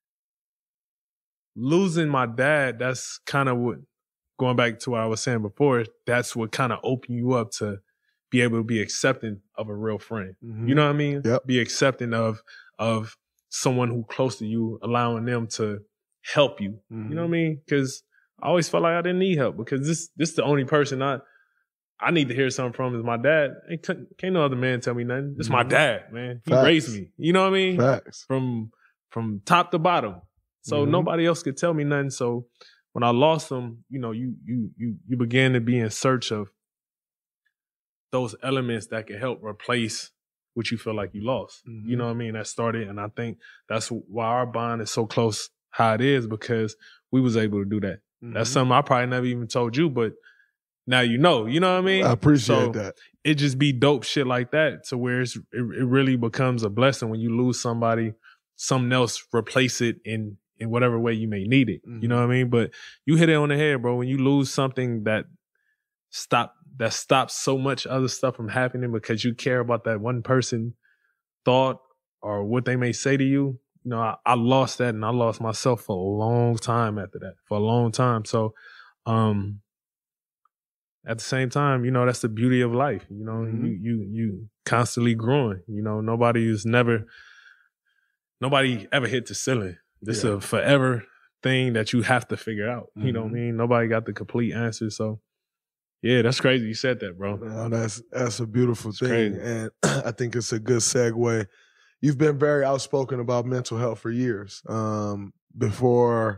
losing my dad, that's kind of what, going back to what I was saying before, that's what kind of opened you up to be able to be accepting of a real friend. Mm-hmm. You know what I mean? Yep. Be accepting of of someone who close to you, allowing them to help you. Mm-hmm. You know what I mean? Because I always felt like I didn't need help because this this is the only person I I need to hear something from is my dad. Can't, can't no other man tell me nothing. This is my dad, man. He Facts. raised me. You know what I mean? Facts. From from top to bottom. So mm-hmm. nobody else could tell me nothing. So when I lost him, you know, you you you you began to be in search of those elements that can help replace what you feel like you lost. Mm-hmm. You know what I mean? That started, and I think that's why our bond is so close how it is, because we was able to do that. Mm-hmm. That's something I probably never even told you, but now you know. You know what I mean? I appreciate so that. It just be dope shit like that, to where it's, it, it really becomes a blessing when you lose somebody, something else replace it in in whatever way you may need it. Mm-hmm. You know what I mean? But you hit it on the head, bro. When you lose something that stop that stops so much other stuff from happening because you care about that one person thought or what they may say to you, you know, I, I lost that, and I lost myself for a long time after that, for a long time. So um, at the same time, you know, that's the beauty of life. You know, mm-hmm. you you you constantly growing. You know, nobody is never, nobody ever hit the ceiling. This yeah. is a forever thing that you have to figure out. Mm-hmm. You know what I mean? Nobody got the complete answer. So yeah, that's crazy you said that, bro. No, that's that's a beautiful it's thing. Crazy. And I think it's a good segue. You've been very outspoken about mental health for years. Um, before,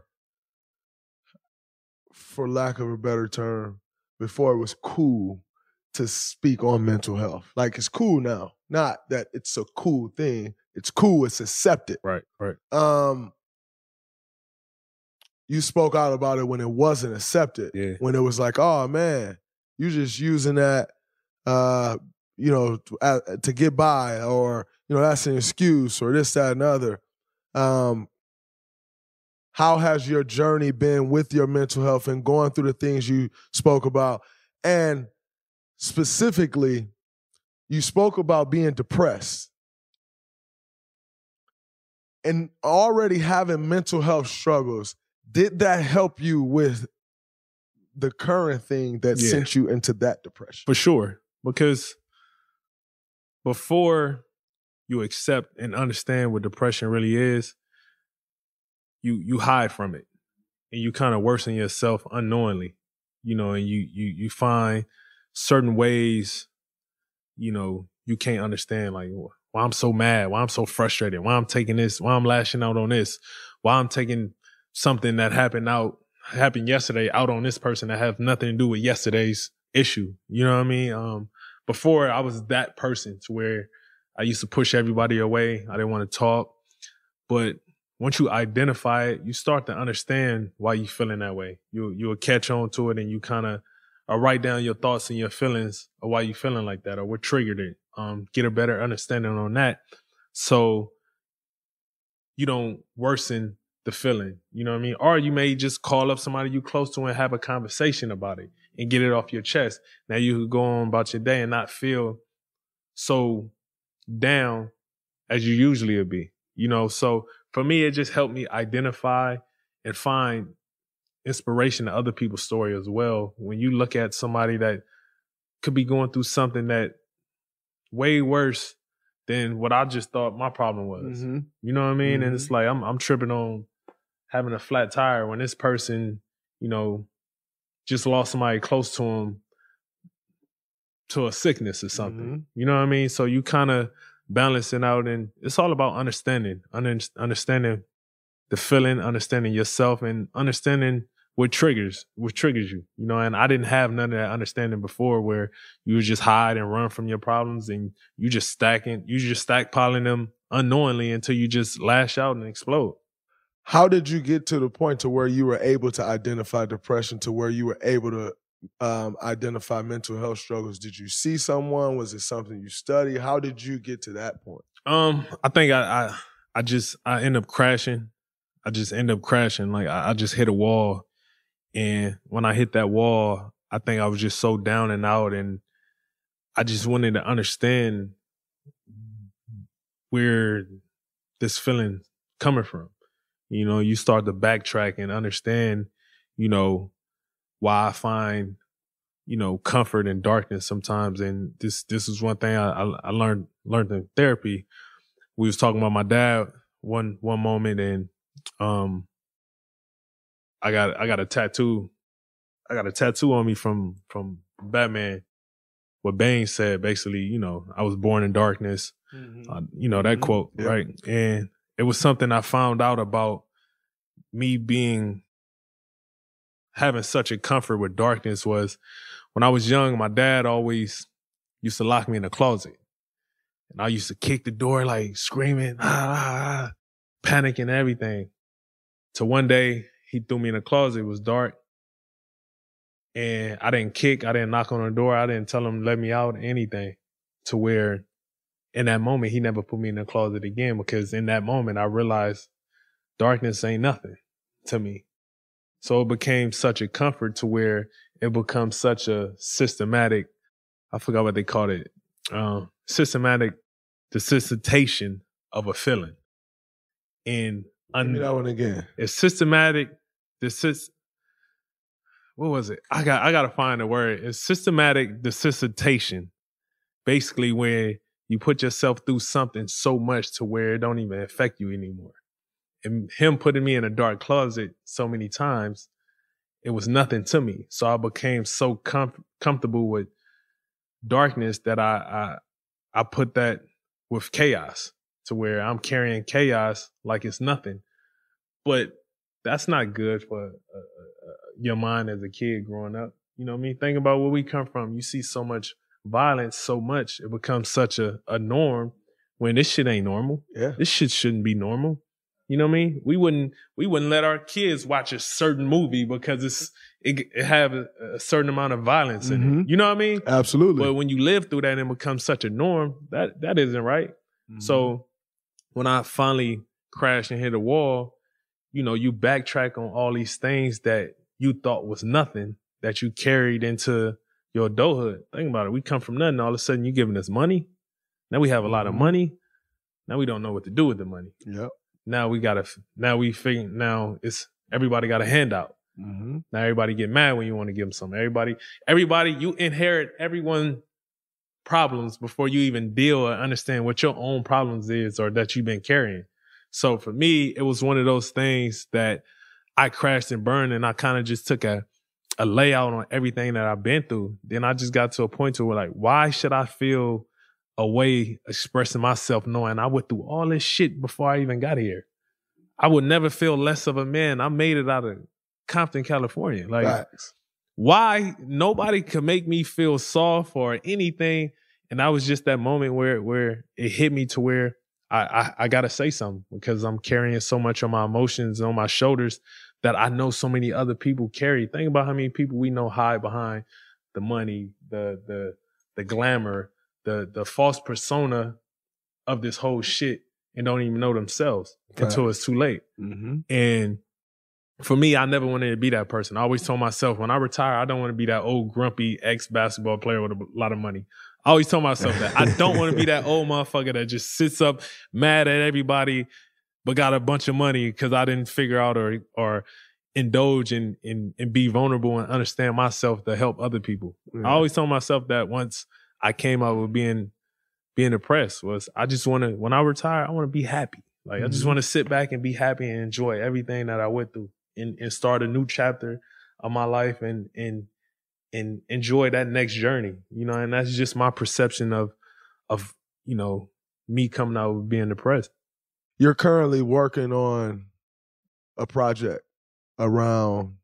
for lack of a better term, before it was cool to speak on mental health. Like, it's cool now. Not that it's a cool thing. It's cool, it's accepted. Right, right. Um, you spoke out about it when it wasn't accepted. Yeah. When it was like, oh, man, you just using that, uh, you know, to, uh, to get by, or, you know, that's an excuse, or this, that, and other. Um, how has your journey been with your mental health and going through the things you spoke about? And specifically, you spoke about being depressed and already having mental health struggles. Did that help you with the current thing that yeah. sent you into that depression? For sure. Because before you accept and understand what depression really is, you you hide from it, and you kind of worsen yourself unknowingly, you know, and you you you find certain ways, you know, you can't understand, like, why I'm so mad, why I'm so frustrated, why I'm taking this, why I'm lashing out on this, why I'm taking something that happened out happened yesterday out on this person that have nothing to do with yesterday's issue. You know what I mean? Um, before I was that person to where I used to push everybody away. I didn't want to talk. But once you identify it, you start to understand why you're feeling that way. You, you'll catch on to it, and you kind of uh, write down your thoughts and your feelings of why you're feeling like that or what triggered it. Um, get a better understanding on that, so you don't worsen the feeling. You know what I mean? Or you may just call up somebody you close to and have a conversation about it and get it off your chest. Now you could go on about your day and not feel so down as you usually would be, you know? So for me, it just helped me identify and find inspiration in other people's story as well. When you look at somebody that could be going through something that way worse than what I just thought my problem was, mm-hmm. you know what I mean? Mm-hmm. And it's like, I'm, I'm tripping on having a flat tire when this person, you know, just lost somebody close to him to a sickness or something. Mm-hmm. You know what I mean? So you kind of balancing out, and it's all about understanding, under, understanding the feeling, understanding yourself, and understanding what triggers, what triggers you, you know, and I didn't have none of that understanding before, where you just hide and run from your problems, and you just stacking, you just stackpiling them unknowingly until you just lash out and explode. How did you get to the point to where you were able to identify depression, to where you were able to um, identify mental health struggles? Did you see someone? Was it something you studied? How did you get to that point? Um, I think I, I, I just, I end up crashing. I just end up crashing. Like I, I just hit a wall. And when I hit that wall, I think I was just so down and out, and I just wanted to understand where this feeling coming from. You know, you start to backtrack and understand, you know, why I find, you know, comfort in darkness sometimes. And this this is one thing I, I, I learned learned in therapy. We was talking about my dad one one moment, and um, I got I got a tattoo. I got a tattoo on me from from Batman. What Bane said, basically, you know, I was born in darkness. Mm-hmm. Uh, you know, that mm-hmm. quote, yep. right? And it was something I found out about me being, having such a comfort with darkness was when I was young, my dad always used to lock me in the closet. And I used to kick the door, like screaming, ah, ah, ah, panic and everything. So one day he threw me in the closet. It was dark. And I didn't kick. I didn't knock on the door. I didn't tell him to let me out, anything. To where in that moment, he never put me in the closet again, because in that moment, I realized darkness ain't nothing to me. So it became such a comfort to where it becomes such a systematic, I forgot what they called it, um, systematic desensitization of a feeling. And un- Give me that one again. It's systematic, desis- what was it? I got I gotta find the word. It's systematic desensitization. Basically, where you put yourself through something so much to where it don't even affect you anymore. And him putting me in a dark closet so many times, it was nothing to me. So I became so com- comfortable with darkness that I, I I put that with chaos, to where I'm carrying chaos like it's nothing. But that's not good for uh, uh, your mind as a kid growing up. You know what I mean? Think about where we come from. You see so much violence, so much, it becomes such a, a norm when this shit ain't normal. Yeah. This shit shouldn't be normal. You know what I mean? We wouldn't we wouldn't let our kids watch a certain movie because it's it, it have a, a certain amount of violence in Mhm. it. You know what I mean? Absolutely. But when you live through that and it becomes such a norm, that that isn't right. Mhm. So when I finally crashed and hit a wall, you know, you backtrack on all these things that you thought was nothing that you carried into your adulthood. Think about it. We come from nothing. All of a sudden, you're giving us money. Now we have a lot of Mhm. money. Now we don't know what to do with the money. Yep. Now we gotta. Now we figure. Now it's everybody got a handout. Mm-hmm. Now everybody get mad when you want to give them something. Everybody, everybody, you inherit everyone problems before you even deal or understand what your own problems is or that you've been carrying. So for me, it was one of those things that I crashed and burned, and I kind of just took a a layout on everything that I've been through. Then I just got to a point to where, like, why should I feel a way expressing myself knowing I went through all this shit before I even got here? I would never feel less of a man. I made it out of Compton, California. Like, Facts. why nobody could make me feel soft or anything? And that was just that moment where where it hit me to where I, I, I got to say something, because I'm carrying so much on my emotions on my shoulders that I know so many other people carry. Think about how many people we know hide behind the money, the the the glamour, the the false persona of this whole shit, and don't even know themselves Right. until it's too late. Mm-hmm. And for me, I never wanted to be that person. I always told myself, when I retire, I don't want to be that old grumpy ex-basketball player with a lot of money. I always told myself that. I don't want to be that old motherfucker that just sits up mad at everybody but got a bunch of money because I didn't figure out or or indulge and in, in, and be vulnerable and understand myself to help other people. Yeah. I always told myself that once I came out with being being depressed was I just want to, when I retire, I want to be happy. Like, I just Mhm. want to sit back and be happy and enjoy everything that I went through and, and start a new chapter of my life and and and enjoy that next journey. You know, and that's just my perception of of, you know, me coming out with being depressed. You're currently working on a project around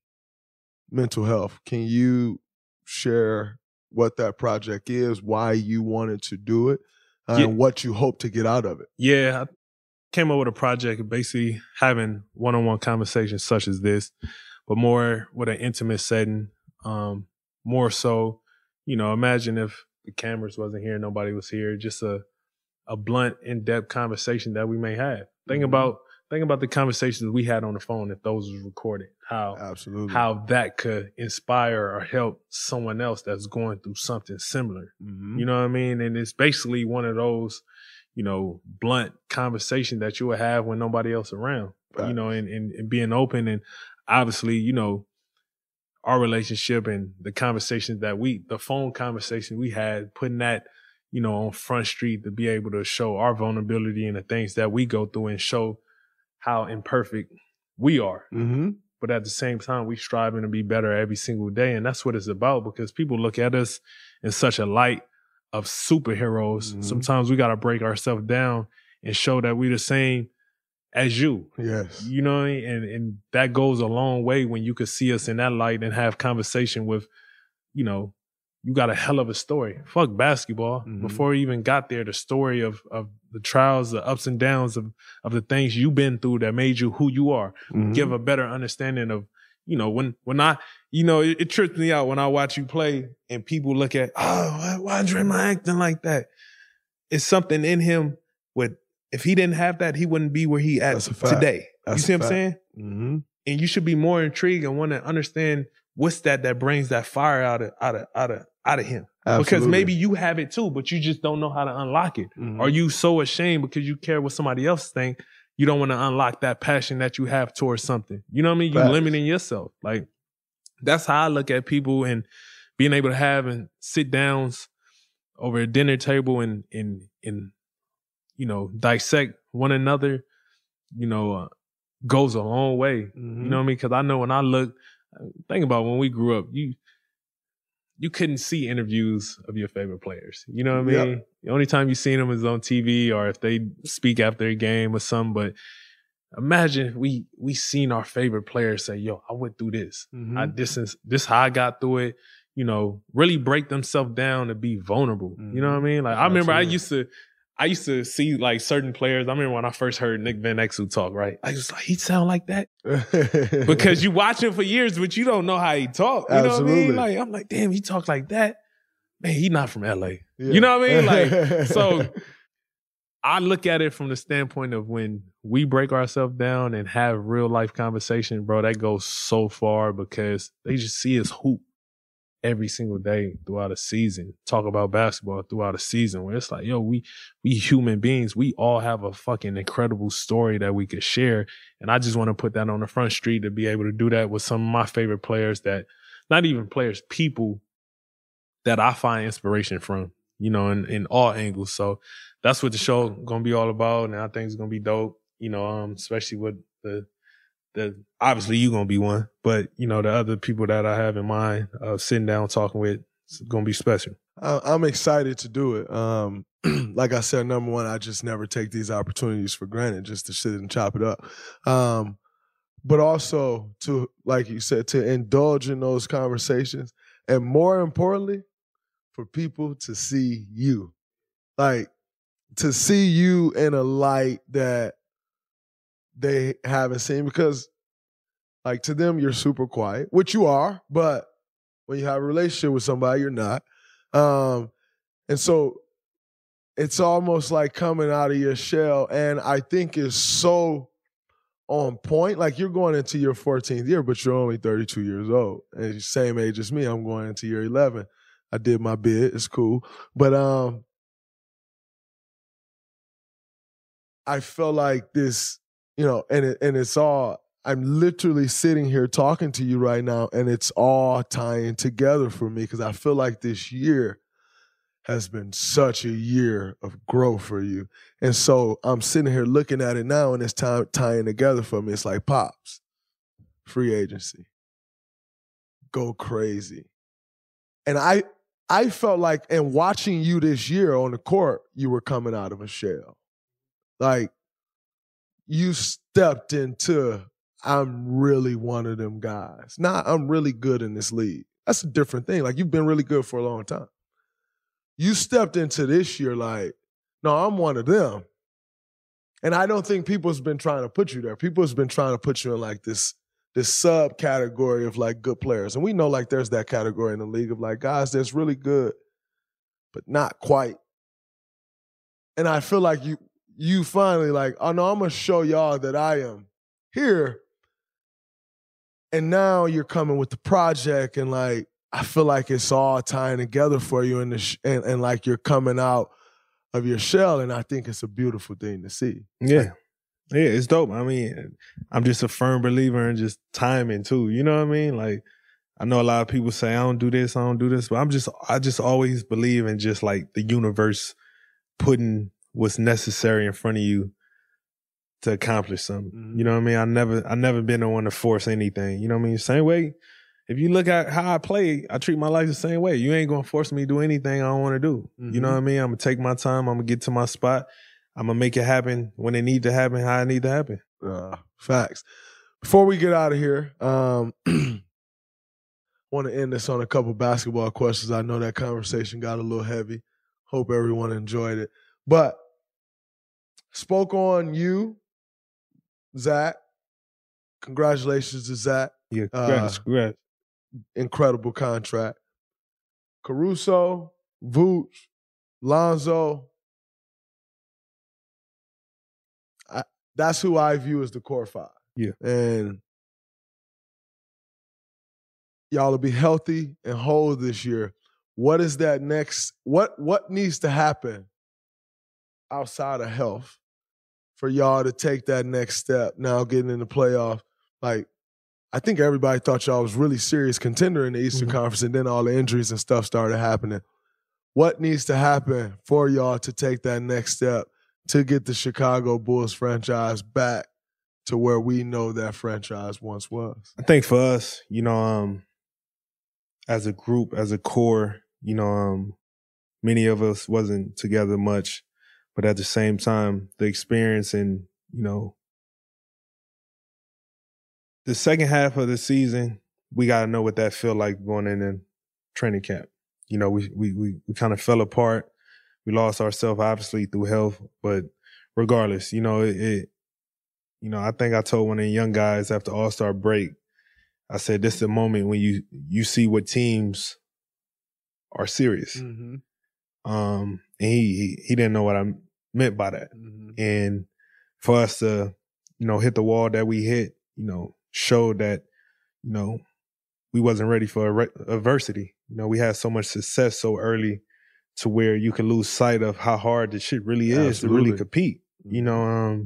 mental health. Can you share what that project is, why you wanted to do it, uh, Yeah. and what you hope to get out of it? Yeah, I came up with a project basically having one-on-one conversations such as this, but more with an intimate setting. Um, more so, you know, imagine if the cameras wasn't here, nobody was here, just a a blunt, in-depth conversation that we may have. Think Mhm. about think about the conversations we had on the phone if those was recorded. How Absolutely. how that could inspire or help someone else that's going through something similar. Mhm. You know what I mean? And it's basically one of those, you know, blunt conversation that you would have when nobody else around. Right. You know, and, and, and being open, and obviously, you know, our relationship and the conversations that we, the phone conversation we had, putting that, you know, on Front Street to be able to show our vulnerability and the things that we go through and show how imperfect we are. Mm-hmm. But at the same time, we striving to be better every single day. And that's what it's about, because people look at us in such a light of superheroes. Mhm. Sometimes we got to break ourselves down and show that we're the same as you. Yes. You know what I mean? And, and that goes a long way when you could see us in that light and have conversation with, you know, you got a hell of a story. Fuck basketball. Mm-hmm. Before we even got there, the story of of the trials, the ups and downs of of the things you've been through that made you who you are. Mm-hmm. Give a better understanding of, you know, when when I, you know, it, it trips me out when I watch you play and people look at, oh, why, why Draymond acting like that? It's something in him with, if he didn't have that, he wouldn't be where he at today. That's you see what fact. I'm saying? Mm-hmm. And you should be more intrigued and want to understand what's that that brings that fire out of out of out of out of him. Absolutely. Because maybe you have it too, but you just don't know how to unlock it. Mm-hmm. Are you so ashamed because you care what somebody else think, you don't want to unlock that passion that you have towards something? You know what I mean? You're limiting yourself. Like, that's how I look at people, and being able to have and sit downs over a dinner table and and and you know, dissect one another, you know, uh, goes a long way. Mm-hmm. You know what I mean? Because I know when I look, think about when we grew up, you you couldn't see interviews of your favorite players. You know what I mean? Yep. The only time you seen them is on T V or if they speak after a game or something. But imagine if we we seen our favorite players say, "Yo, I went through this. Mm-hmm. I this is this how I got through it." You know, really break themselves down to be vulnerable. Mm-hmm. You know what I mean? Like, I remember Absolutely. I used to. I used to see like certain players. I remember when I first heard Nick Van Exel talk, right? I was like, he sound like that? Because you watch him for years, but you don't know how he talk. You Absolutely. know what I mean? Like, I'm like, damn, he talk like that? Man, he not from L A. Yeah. You know what I mean? Like, so I look at it from the standpoint of when we break ourselves down and have real life conversation, bro, that goes so far because they just see us hoop every single day throughout a season, talk about basketball throughout a season, where it's like, yo, we we human beings, we all have a fucking incredible story that we could share. And I just want to put that on the front street to be able to do that with some of my favorite players that, not even players, people that I find inspiration from, you know, in, in all angles. So that's what the show gonna be all about. And I think it's gonna be dope, you know, um, especially with the The, obviously you gonna be one, but you know, the other people that I have in mind, uh, sitting down talking with, it's gonna be special. I'm excited to do it. Um, like I said, number one, I just never take these opportunities for granted, just to sit and chop it up. Um, but also to, like you said, to indulge in those conversations, and more importantly, for people to see you, like to see you in a light that they haven't seen, because like to them you're super quiet, which you are, but when you have a relationship with somebody, you're not. Um, and so it's almost like coming out of your shell, and I think it's so on point. Like, you're going into your fourteenth year, but you're only thirty-two years old. And you're the same age as me. I'm going into year eleven. I did my bid. It's cool. But um, I felt like this, you know, and it, and it's all, I'm literally sitting here talking to you right now, and it's all tying together for me, because I feel like this year has been such a year of growth for you. And so I'm sitting here looking at it now, and it's time tying together for me. It's like, Pops, free agency, go crazy. And I I felt like, and watching you this year on the court, you were coming out of a shell. Like, you stepped into, I'm really one of them guys. Nah, I'm really good in this league. That's a different thing. Like, you've been really good for a long time. You stepped into this year like, no, I'm one of them. And I don't think people's been trying to put you there. People's been trying to put you in like this, this subcategory of like good players. And we know like there's that category in the league of like guys that's really good, but not quite. And I feel like you, you finally like, oh no, I'm going to show y'all that I am here. And now you're coming with the project, and like, I feel like it's all tying together for you, and, sh- and and like you're coming out of your shell, and I think it's a beautiful thing to see. Yeah. Yeah, it's dope. I mean, I'm just a firm believer in just timing too. You know what I mean? Like, I know a lot of people say, I don't do this, I don't do this, but I'm just, I just always believe in just like the universe putting what's necessary in front of you to accomplish something. Mm-hmm. You know what I mean? I never, I never been the one to force anything. You know what I mean? Same way, if you look at how I play, I treat my life the same way. You ain't gonna force me to do anything I don't want to do. Mm-hmm. You know what I mean? I'm gonna take my time. I'm gonna get to my spot. I'm gonna make it happen when it need to happen, how it need to happen. Uh, facts. Before we get out of here, um, I want to end this on a couple basketball questions. I know that conversation got a little heavy. Hope everyone enjoyed it. But spoke on you, Zach. Congratulations to Zach. Yeah, congrats, uh, congrats. Incredible contract. Caruso, Vooch, Lonzo. I, that's who I view as the core five. Yeah. And y'all will be healthy and whole this year. What is that next? What what needs to happen outside of health for y'all to take that next step now getting in the playoff? Like, I think everybody thought y'all was really serious contender in the Eastern mm-hmm. Conference, and then all the injuries and stuff started happening. What needs to happen for y'all to take that next step to get the Chicago Bulls franchise back to where we know that franchise once was? I think for us, you know, um, as a group, as a core, you know, um, many of us wasn't together much, but at the same time, the experience and, you know, the second half of the season, we got to know what that feel like going in in training camp. You know, we we we, we kind of fell apart. We lost ourselves, obviously, through health. But regardless, you know, it, it you know, I think I told one of the young guys after All-Star break, I said, this is the moment when you you see what teams are serious. Mm-hmm. Um, and he, he he didn't know what I meant by that. Mm-hmm. And for us to, you know, hit the wall that we hit, you know, showed that, you know, we wasn't ready for adversity. You know, we had so much success so early to where you can lose sight of how hard the shit really is Absolutely. to really compete. You know, um,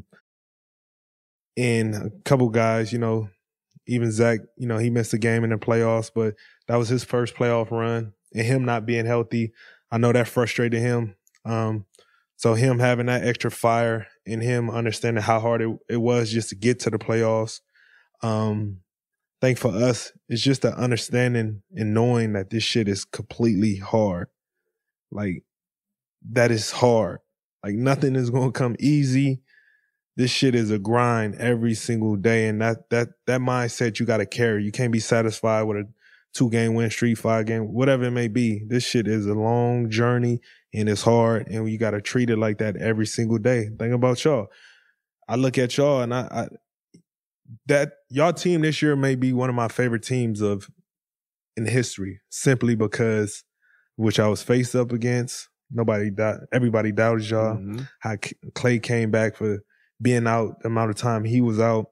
and a couple guys, you know, even Zach, you know, he missed a game in the playoffs, but that was his first playoff run. And him not being healthy, I know that frustrated him. Um, so him having that extra fire and him understanding how hard it, it was just to get to the playoffs. Um, I think for us, it's just the understanding and knowing that this shit is completely hard. Like, that is hard. Like, nothing is going to come easy. This shit is a grind every single day. And that that that mindset you got to carry. You can't be satisfied with a two-game win streak, five-game, whatever it may be. This shit is a long journey, and it's hard, and you got to treat it like that every single day. Think about y'all. I look at y'all, and I, I that y'all team this year may be one of my favorite teams of in history, simply because which I was faced up against. Nobody, doubt, everybody doubted y'all. Mm-hmm. How Clay came back for being out the amount of time he was out.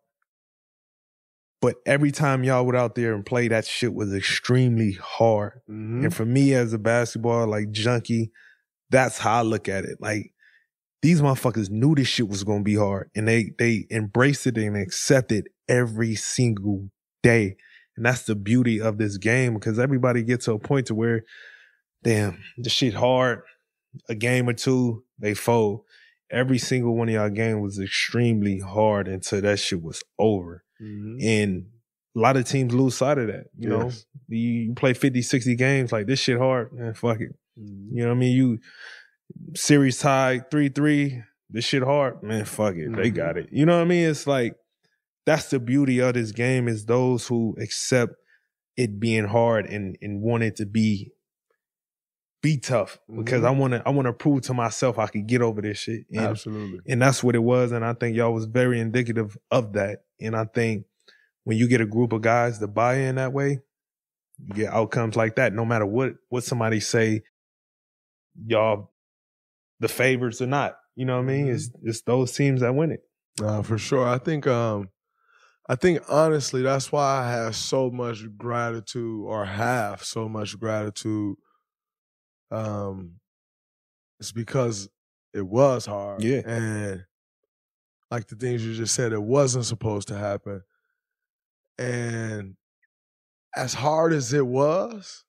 But every time y'all went out there and played, that shit was extremely hard. Mm-hmm. And for me as a basketball like junkie, that's how I look at it. Like, these motherfuckers knew this shit was gonna be hard, and they they embraced it and accepted every single day. And that's the beauty of this game, because everybody gets to a point to where, damn, the shit hard. A game or two, they fold. Every single one of y'all game was extremely hard until that shit was over. Mm-hmm. And a lot of teams lose sight of that. You yes. know, you play fifty, sixty games, like, this shit hard, man, fuck it. Mm-hmm. You know what I mean? You series tied three three, this shit hard, man, fuck it. Mm-hmm. They got it. You know what I mean? It's like, that's the beauty of this game, is those who accept it being hard and, and want it to be be tough, because mm-hmm. I want to I want to prove to myself I could get over this shit. And, Absolutely. And that's what it was. And I think y'all was very indicative of that. And I think when you get a group of guys to buy in that way, you get outcomes like that. No matter what what somebody say, y'all the favorites or not. You know what I mean? It's it's those teams that win it. Uh, for sure. I think um I think honestly that's why I have so much gratitude, or have so much gratitude. Um, it's because it was hard. Yeah. And like the things you just said, it wasn't supposed to happen. And as hard as it was,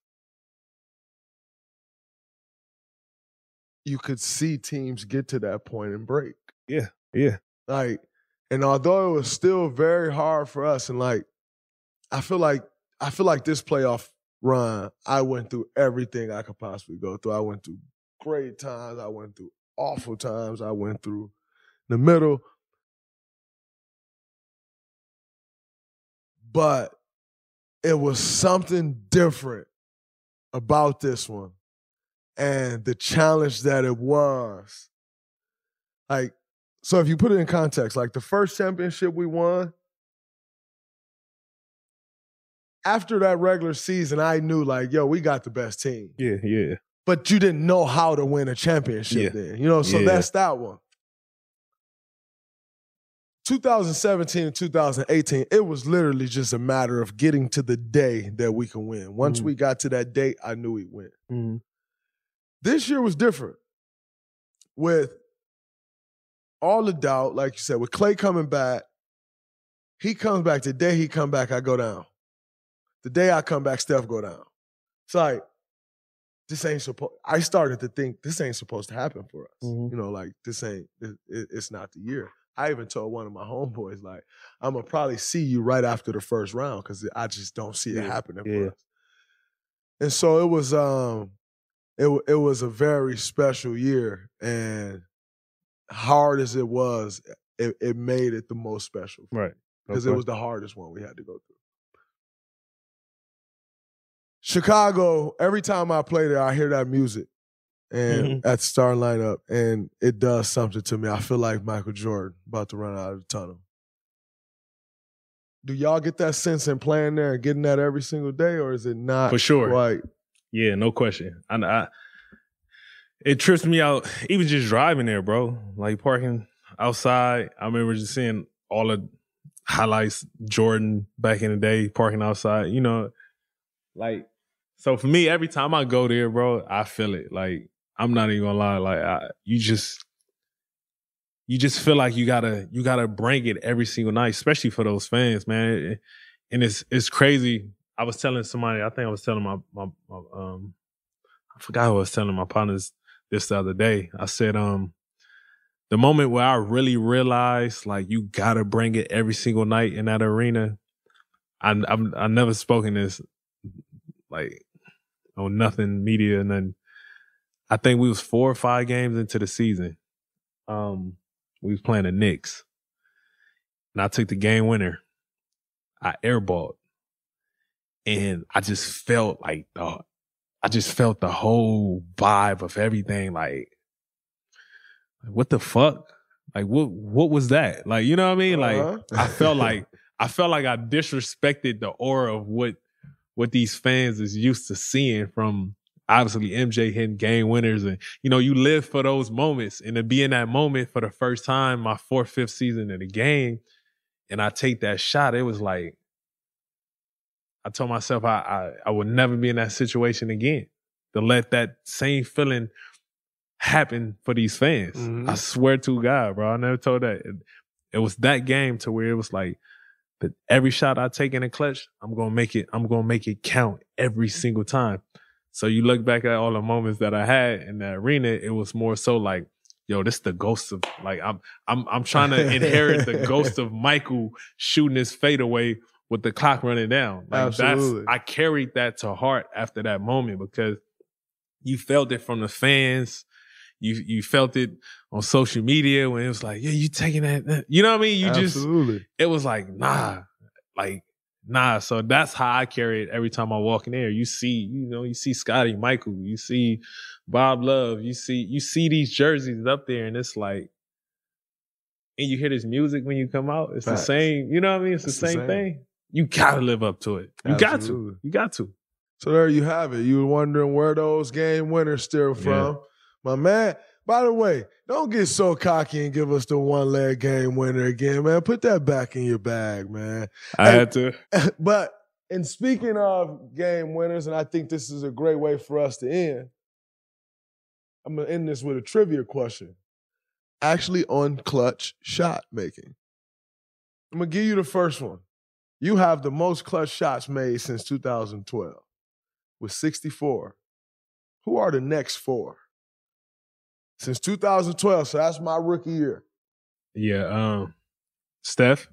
you could see teams get to that point and break. Yeah, yeah. Like, and although it was still very hard for us, and like, I feel like I feel like this playoff run, I went through everything I could possibly go through. I went through great times. I went through awful times. I went through the middle. But it was something different about this one and the challenge that it was. Like, so if you put it in context, like the first championship we won, after that regular season, I knew like, yo, we got the best team. Yeah, yeah. But you didn't know how to win a championship Yeah. then. You know, so Yeah. that's that one. twenty seventeen and two thousand eighteen, it was literally just a matter of getting to the day that we can win. Once Mhm. we got to that date, I knew we'd win. Mhm. This year was different. With all the doubt, like you said, with Clay coming back, he comes back. The day he come back, I go down. The day I come back, Steph go down. It's like, this ain't supposed, I started to think this ain't supposed to happen for us. Mhm. You know, like this ain't, it, it- it's not the year. I even told one of my homeboys, like, I'm going to probably see you right after the first round because I just don't see it Yeah, happening yeah. for us. And so it was, um, it, wa- it was a very special year. And hard as it was, it, it made it the most special. Right. Because it Okay. was the hardest one we had to go through. Chicago, every time I play there, I hear that music and Mhm. at the starting lineup, and it does something to me. I feel like Michael Jordan about to run out of the tunnel. Do y'all get that sense in playing there and getting that every single day, or is it not For sure. quite? Yeah, no question. I, I it trips me out, even just driving there, bro. Like parking outside. I remember just seeing all the highlights, Jordan back in the day, parking outside. You know, like so for me, every time I go there, bro, I feel it. Like I'm not even gonna lie. Like I, you just. You just feel like you gotta you gotta bring it every single night, especially for those fans, man. And it's it's crazy. I was telling somebody, I think I was telling my my, my um, I forgot who I was telling my partners this the other day. I said, um, the moment where I really realized like you gotta bring it every single night in that arena. I I'm, I never spoken this like on nothing media and then I think we was four or five games into the season. Um. We was playing the Knicks. And I took the game winner. I airballed. And I just felt like the, I just felt the whole vibe of everything. Like, what the fuck? Like, what what was that? Like, you know what I mean? Like, Uh-huh. I felt like I felt like I disrespected the aura of what what these fans is used to seeing from obviously M J hitting game winners, and you know, you live for those moments, and to be in that moment for the first time, my fourth, fifth season of the game, and I take that shot, it was like, I told myself I I, I would never be in that situation again, to let that same feeling happen for these fans. Mhm. I swear to God, bro, I never told that. It, it was that game to where it was like, but every shot I take in a clutch, I'm gonna make it, I'm gonna make it count every single time. So you look back at all the moments that I had in the arena, it was more so like, yo, this the ghost of like I'm I'm I'm trying to inherit the ghost of Michael shooting his fadeaway with the clock running down. Like Absolutely. that's I carried that to heart after that moment because you felt it from the fans. You you felt it on social media when it was like, yeah, you taking that. You know what I mean? You Absolutely. just it was like, nah, like Nah, so that's how I carry it every time I walk in there. You see, you know, you see Scotty, Michael, you see Bob Love, you see, you see these jerseys up there, and it's like, and you hear this music when you come out. It's Facts. the same, you know what I mean? It's, It's the the same, same. thing. You gotta live up to it. You got to. Absolutely. You got to. So there you have it. You were wondering where those game winners still from. My man, by the way, don't get so cocky and give us the one leg game winner again, man. Put that back in your bag, man. I Hey, had to. But in speaking of game winners, and I think this is a great way for us to end, I'm going to end this with a trivia question. Actually on clutch shot making. I'm going to give you the first one. You have the most clutch shots made since two thousand twelve with sixty-four. Who are the next four? Since two thousand twelve, so that's my rookie year. Yeah, um, Steph.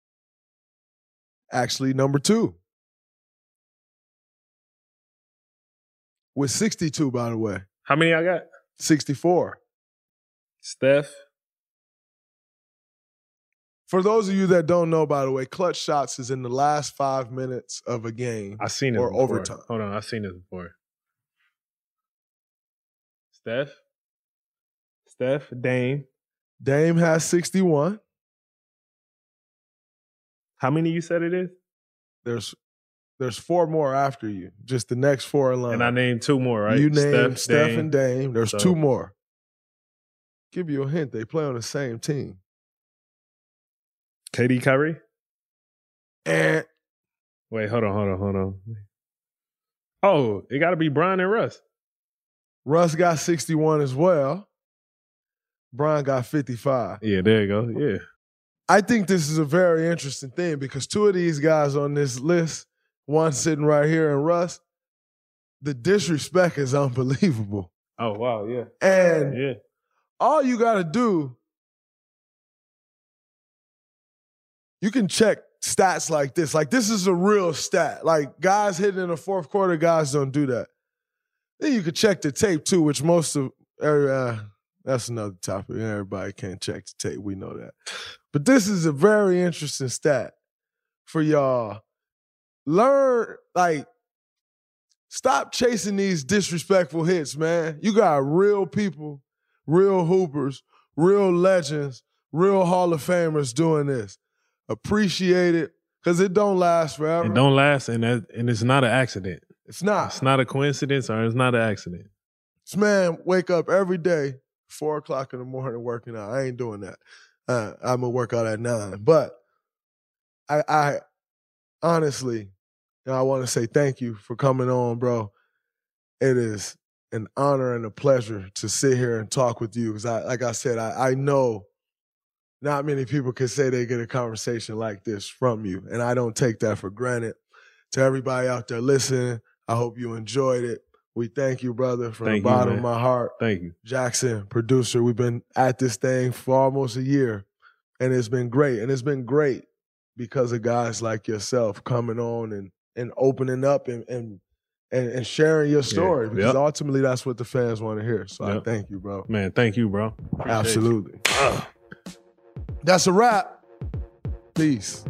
Actually, number two. With sixty-two, by the way. How many I got? sixty-four. Steph. For those of you that don't know, by the way, clutch shots is in the last five minutes of a game. I've seen it or before. overtime. Hold on, I've seen this before. Steph, Steph, Dame, Dame has sixty-one. How many you said it is? There's there's four more after you. Just the next four in line. And I named two more, right? You named Steph, Steph Dame. and Dame. There's So- two more. Give you a hint. They play on the same team. K D, Kyrie. And Wait, hold on, hold on, hold on. Oh, it got to be Brian and Russ. Russ got sixty-one as well. Brian got fifty-five. Yeah, there you go. Yeah. I think this is a very interesting thing because two of these guys on this list, one sitting right here and Russ, the disrespect is unbelievable. Oh, wow, yeah. And Yeah. all you got to do, you can check stats like this. Like, this is a real stat. Like, guys hitting in the fourth quarter, guys don't do that. Then you can check the tape, too, which most of, uh, that's another topic. Everybody can't check the tape. We know that. But this is a very interesting stat for y'all. Learn, like, stop chasing these disrespectful hits, man. You got real people, real hoopers, real legends, real Hall of Famers doing this. Appreciate it, because it don't last forever. It don't last, and that, and it's not an accident. It's not. It's not a coincidence, or it's not an accident. This man wake up every day, four o'clock in the morning working out. I ain't doing that. Uh, I'm going to work out at nine. But I, I honestly, you know, I want to say thank you for coming on, bro. It is an honor and a pleasure to sit here and talk with you because, I, like I said, I, I know not many people can say they get a conversation like this from you, and I don't take that for granted. To everybody out there listening, I hope you enjoyed it. We thank you, brother, from Thank the you, bottom man. of my heart. Thank you. Jackson, producer, we've been at this thing for almost a year, and it's been great. And it's been great because of guys like yourself coming on and and opening up and and and, and sharing your story, Yeah. because Yep. ultimately that's what the fans want to hear. So I Yep. thank you, bro. Man, thank you, bro. Appreciate Absolutely. you. Ugh. That's a wrap. Peace.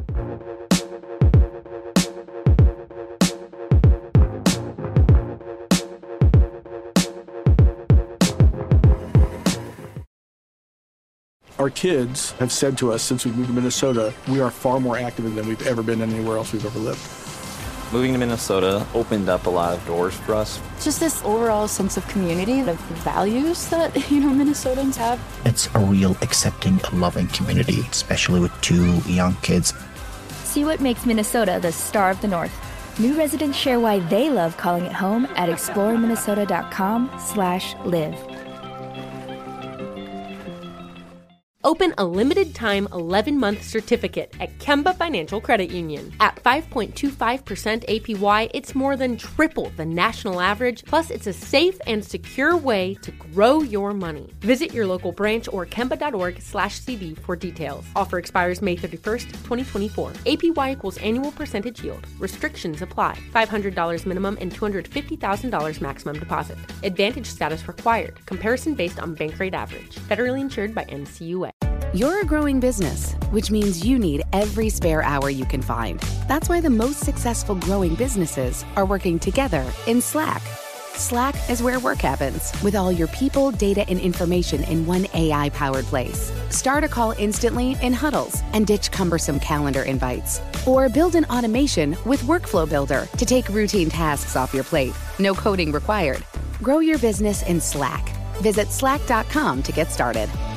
Our kids have said to us since we moved to Minnesota, we are far more active than we've ever been anywhere else we've ever lived. Moving to Minnesota opened up a lot of doors for us. Just this overall sense of community, the values that, you know, Minnesotans have. It's a real accepting, loving community, especially with two young kids. See what makes Minnesota the star of the North. New residents share why they love calling it home at exploreminnesota.com slash live. Open a limited-time eleven-month certificate at Kemba Financial Credit Union. At five point two five percent A P Y, it's more than triple the national average, plus it's a safe and secure way to grow your money. Visit your local branch or kemba.org slash CD for details. Offer expires May thirty-first, twenty twenty-four. A P Y equals annual percentage yield. Restrictions apply. five hundred dollars minimum and two hundred fifty thousand dollars maximum deposit. Advantage status required. Comparison based on bank rate average. Federally insured by N C U A. You're a growing business, which means you need every spare hour you can find. That's why the most successful growing businesses are working together in Slack. Slack is where work happens, with all your people, data, and information in one A I-powered place. Start a call instantly in huddles and ditch cumbersome calendar invites. Or build an automation with Workflow Builder to take routine tasks off your plate. No coding required. Grow your business in Slack. Visit slack dot com to get started.